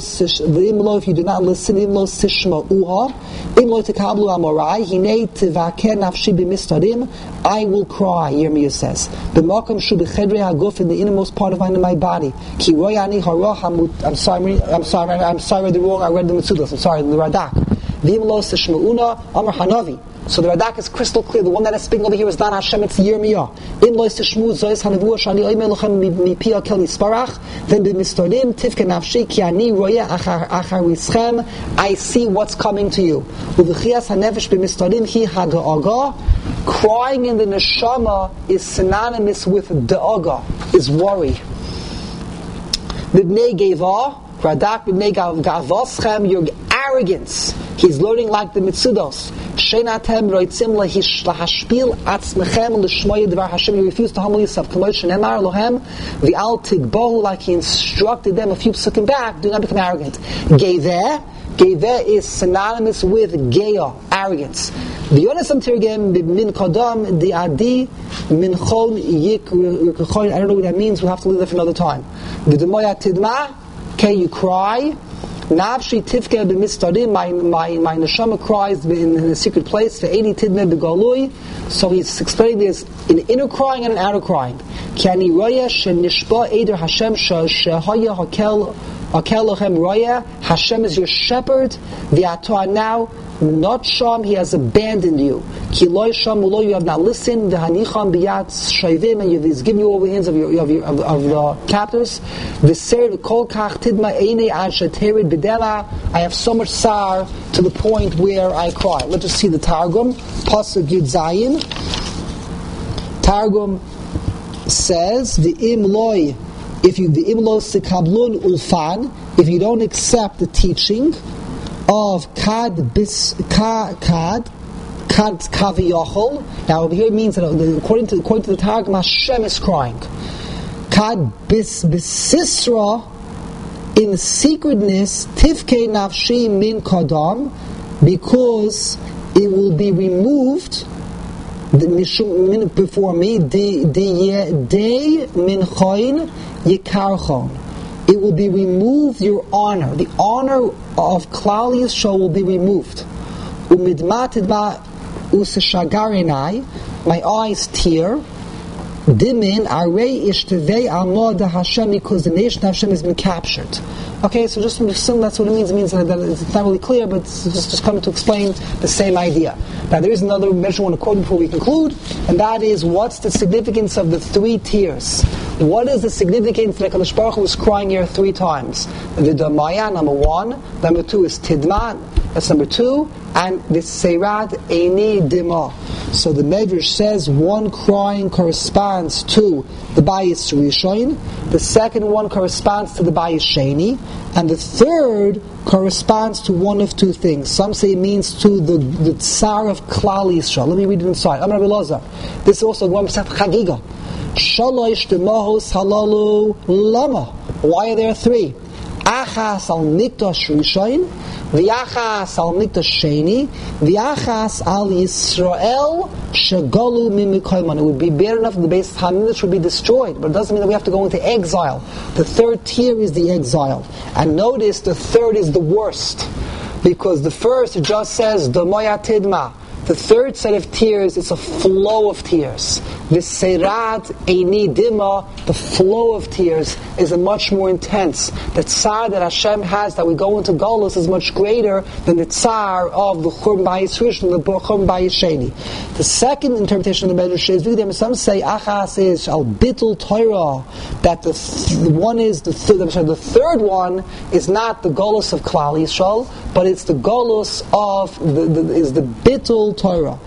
if you do not listen, V'imlo sishma uha, V'imlo tekablu amorai, Hinei tevaker nafshi b'mistadim, I will cry, Yirmiyah says. B'mokum shu b'chedrei haguf, in the innermost part of my body. Ki royani haroch hamut, I'm sorry, I'm sorry, I'm sorry, I read the wrong, I read the Mitzudos, I'm sorry, the Radak. V'imlo sishma una, Amar Hanavi. So the Radak is crystal clear. The one that is speaking over here is not Hashem, it's Yirmiyah. In lois tishmu zois hanavua shani oimei lochem mipi akel nisparach, then b'mistorim tifke nafshi ki ani roya achar achar wischem, I see what's coming to you. U'v'chias hanefesh b'mistorim hi ha'da'aga, crying in the neshama is synonymous with da'aga, is worry. B'bnei geva, Radak b'bnei gavoschem, your arrogance. He's learning like the Mitzudos. Shenatem roitzim lahashpil atzmechem l'shmoy devar Hashem. You refuse to humble yourself. K'moy shenemar lohem v'al tigbohu, like he instructed them a few psukim back. Do not become arrogant. Geveh Geveh is synonymous with geya, arrogance. The Yonasan Tirgem min kadam the adi min chon yik. I don't know what that means. We'll have to leave that for another time. The demoya tidma, okay, you cry. Navshi tifke b'mistadim, my my my neshama cries in, in a secret place. For eighty tidme b'galui. So he's explaining this in inner crying and an outer crying. Ki ani roya shenishba eder Hashem shehaya hakel hakel lochem roya. Hashem is your shepherd. V'atoa now. Not Sham, he has abandoned you. Ki loy Sham ulo, you have not listened. The hanicham biyat shayvim, and he's given you over the hands of your of, your, of, of the captors. The ser kol kach tidma eine ad sheterid b'dela. I have so much sar to the point where I cry. Let's just see the Targum. Pasuk Yud Zayin. Targum says the im loy. If you the im lo sikablun ulfan, if you don't accept the teaching of kad bis ka kad kad kaviyachol. Now over here it means that according to according to the Targum, Hashem is crying. Kad bis bisisra, in secretness, tifke nafshi min kadam, because it will be removed the before me de de de min choin yikarchon. It will be removed, your honor. The honor of Klal Yisrael will be removed. Umidmatidba useshagarinai, my eyes tear. Dimin arei ishtevei amod Hashem, because the nation of Hashem has been captured. Okay, so just assume that's what it means. It means that it's not really clear, but it's just, just coming to explain the same idea. Now there is another measure I want to quote before we conclude, and that is, what's the significance of the three tears? What is the significance that HaKadosh Baruch Hu was crying here three times? The Damaya, number one. Number two is Tidmat, that's number two. And the Seirat Eini Dima. So the Medrash says one crying corresponds to the Bayis Rishon, the second one corresponds to the Bayis Sheni, and the third corresponds to one of two things. Some say it means to the, the Tsar of Klal Yisrael. Let me read it inside. Amar Rabbi Elazar. This is also one percent Chagiga. Shalosh demahos halalu lama. Why are there three? Achas al mikdash rishon, v'achas al mikdash sheni, v'achas al Yisrael shagalu mimikoyman. It would be bad enough that the base Hamikdash would be destroyed, but it doesn't mean that we have to go into exile. The third tier is the exile. And notice the third is the worst, because the first just says Damoya Tidma. The third set of tears is a flow of tears. The Seirat Eini Dima, the flow of tears, is a much more intense. The tsar that Hashem has, that we go into Golus, is much greater than the tsar of the Churban Bayis Rishon, the Churban Bayis Sheni. The second interpretation of the Medrash is, some say Achas is Al Bitul Torah, that the, th- the one is the, th- the third one is not the Golus of Klal Yisrael, but it's the Golus of the, the is the Bitul Torah.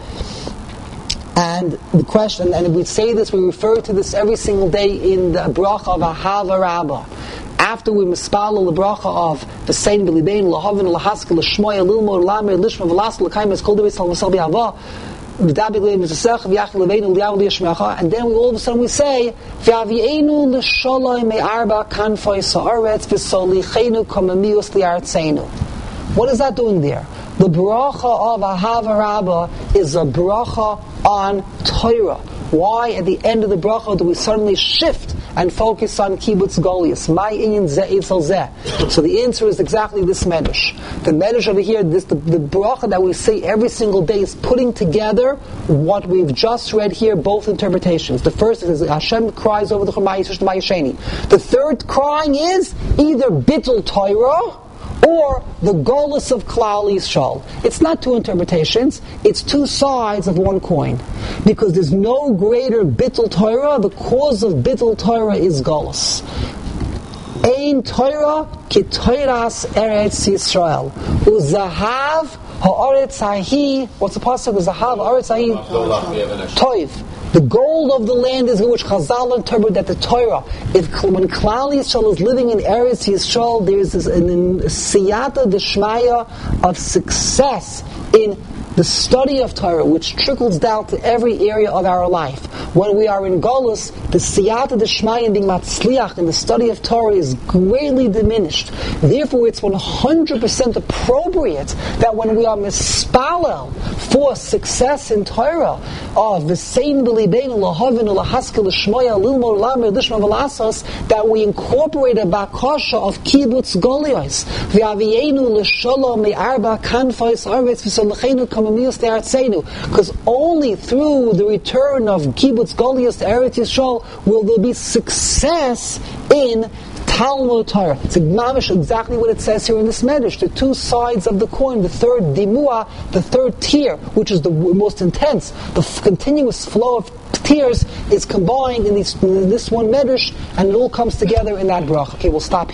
And the question, and we say this, we refer to this every single day in the bracha of Ahava Rabbah. After we mispalel the bracha of the Sein B'libein Lahavin Lahaskel L'Shmoya Lilmod Lamer Lishma V'Las L'Kaim Es Kol Devei Sal V'Sal B'Hava V'Dabig Leim V'Zesech V'Yach Leveinu L'Yav L'Yashmecha, and then we all of a sudden we say V'Avienu L'Sholoi Me'arba Kanfoi Sa'aretz V'Solichenu Komamius Li'Artzeinu. What is that doing there? The bracha of Ahava Rabbah is a bracha on Torah. Why at the end of the bracha do we suddenly shift and focus on Kibbutz Goliath? My inyan zeh etzel zeh. So the answer is exactly this medrash. The medrash over here, this the, the bracha that we say every single day, is putting together what we've just read here, both interpretations. The first is Hashem cries over the Chumayis Sheni. The third crying is either Bitul Torah or the Golus of Klal Yisrael. It's not two interpretations, it's two sides of one coin. Because there's no greater Bittul Torah, the cause of Bittul Torah is Golus. Ein Torah ki Toras Eretz Yisrael. Uzahav ha'aretz hahi, what's the pasuk? Uzahav ha'aretz hahi toiv. The gold of the land is in which Chazal interpret that the Torah, if when Klal Yisrael is living in Eretz Yisrael, there is this, an siyata d'shmaya of success in the study of Torah, which trickles down to every area of our life. When we are in Golus, the siyata d'shmayim being matzliach in the study of Torah is greatly diminished. Therefore, it's one hundred percent appropriate that when we are mispalel for success in Torah, of v'sein b'libeinu lahavinu lahaskel l'shmoya lilmod lamed lishma v'lasas, that we incorporate a bakasha of kibbutz golios v'avienu l'shalom me'arba kanfais arvetz v'solachenu kamamiyos te'artzenu, because only through the return of kibbutz golios to Eretz Yisrael will there be success in Talmud Torah. It's mamish exactly what it says here in this medrash. The two sides of the coin, the third dimua, the third tier, which is the most intense, the f- continuous flow of tears is combined in, these, in this one medrash, and it all comes together in that bracha. Okay, we'll stop here.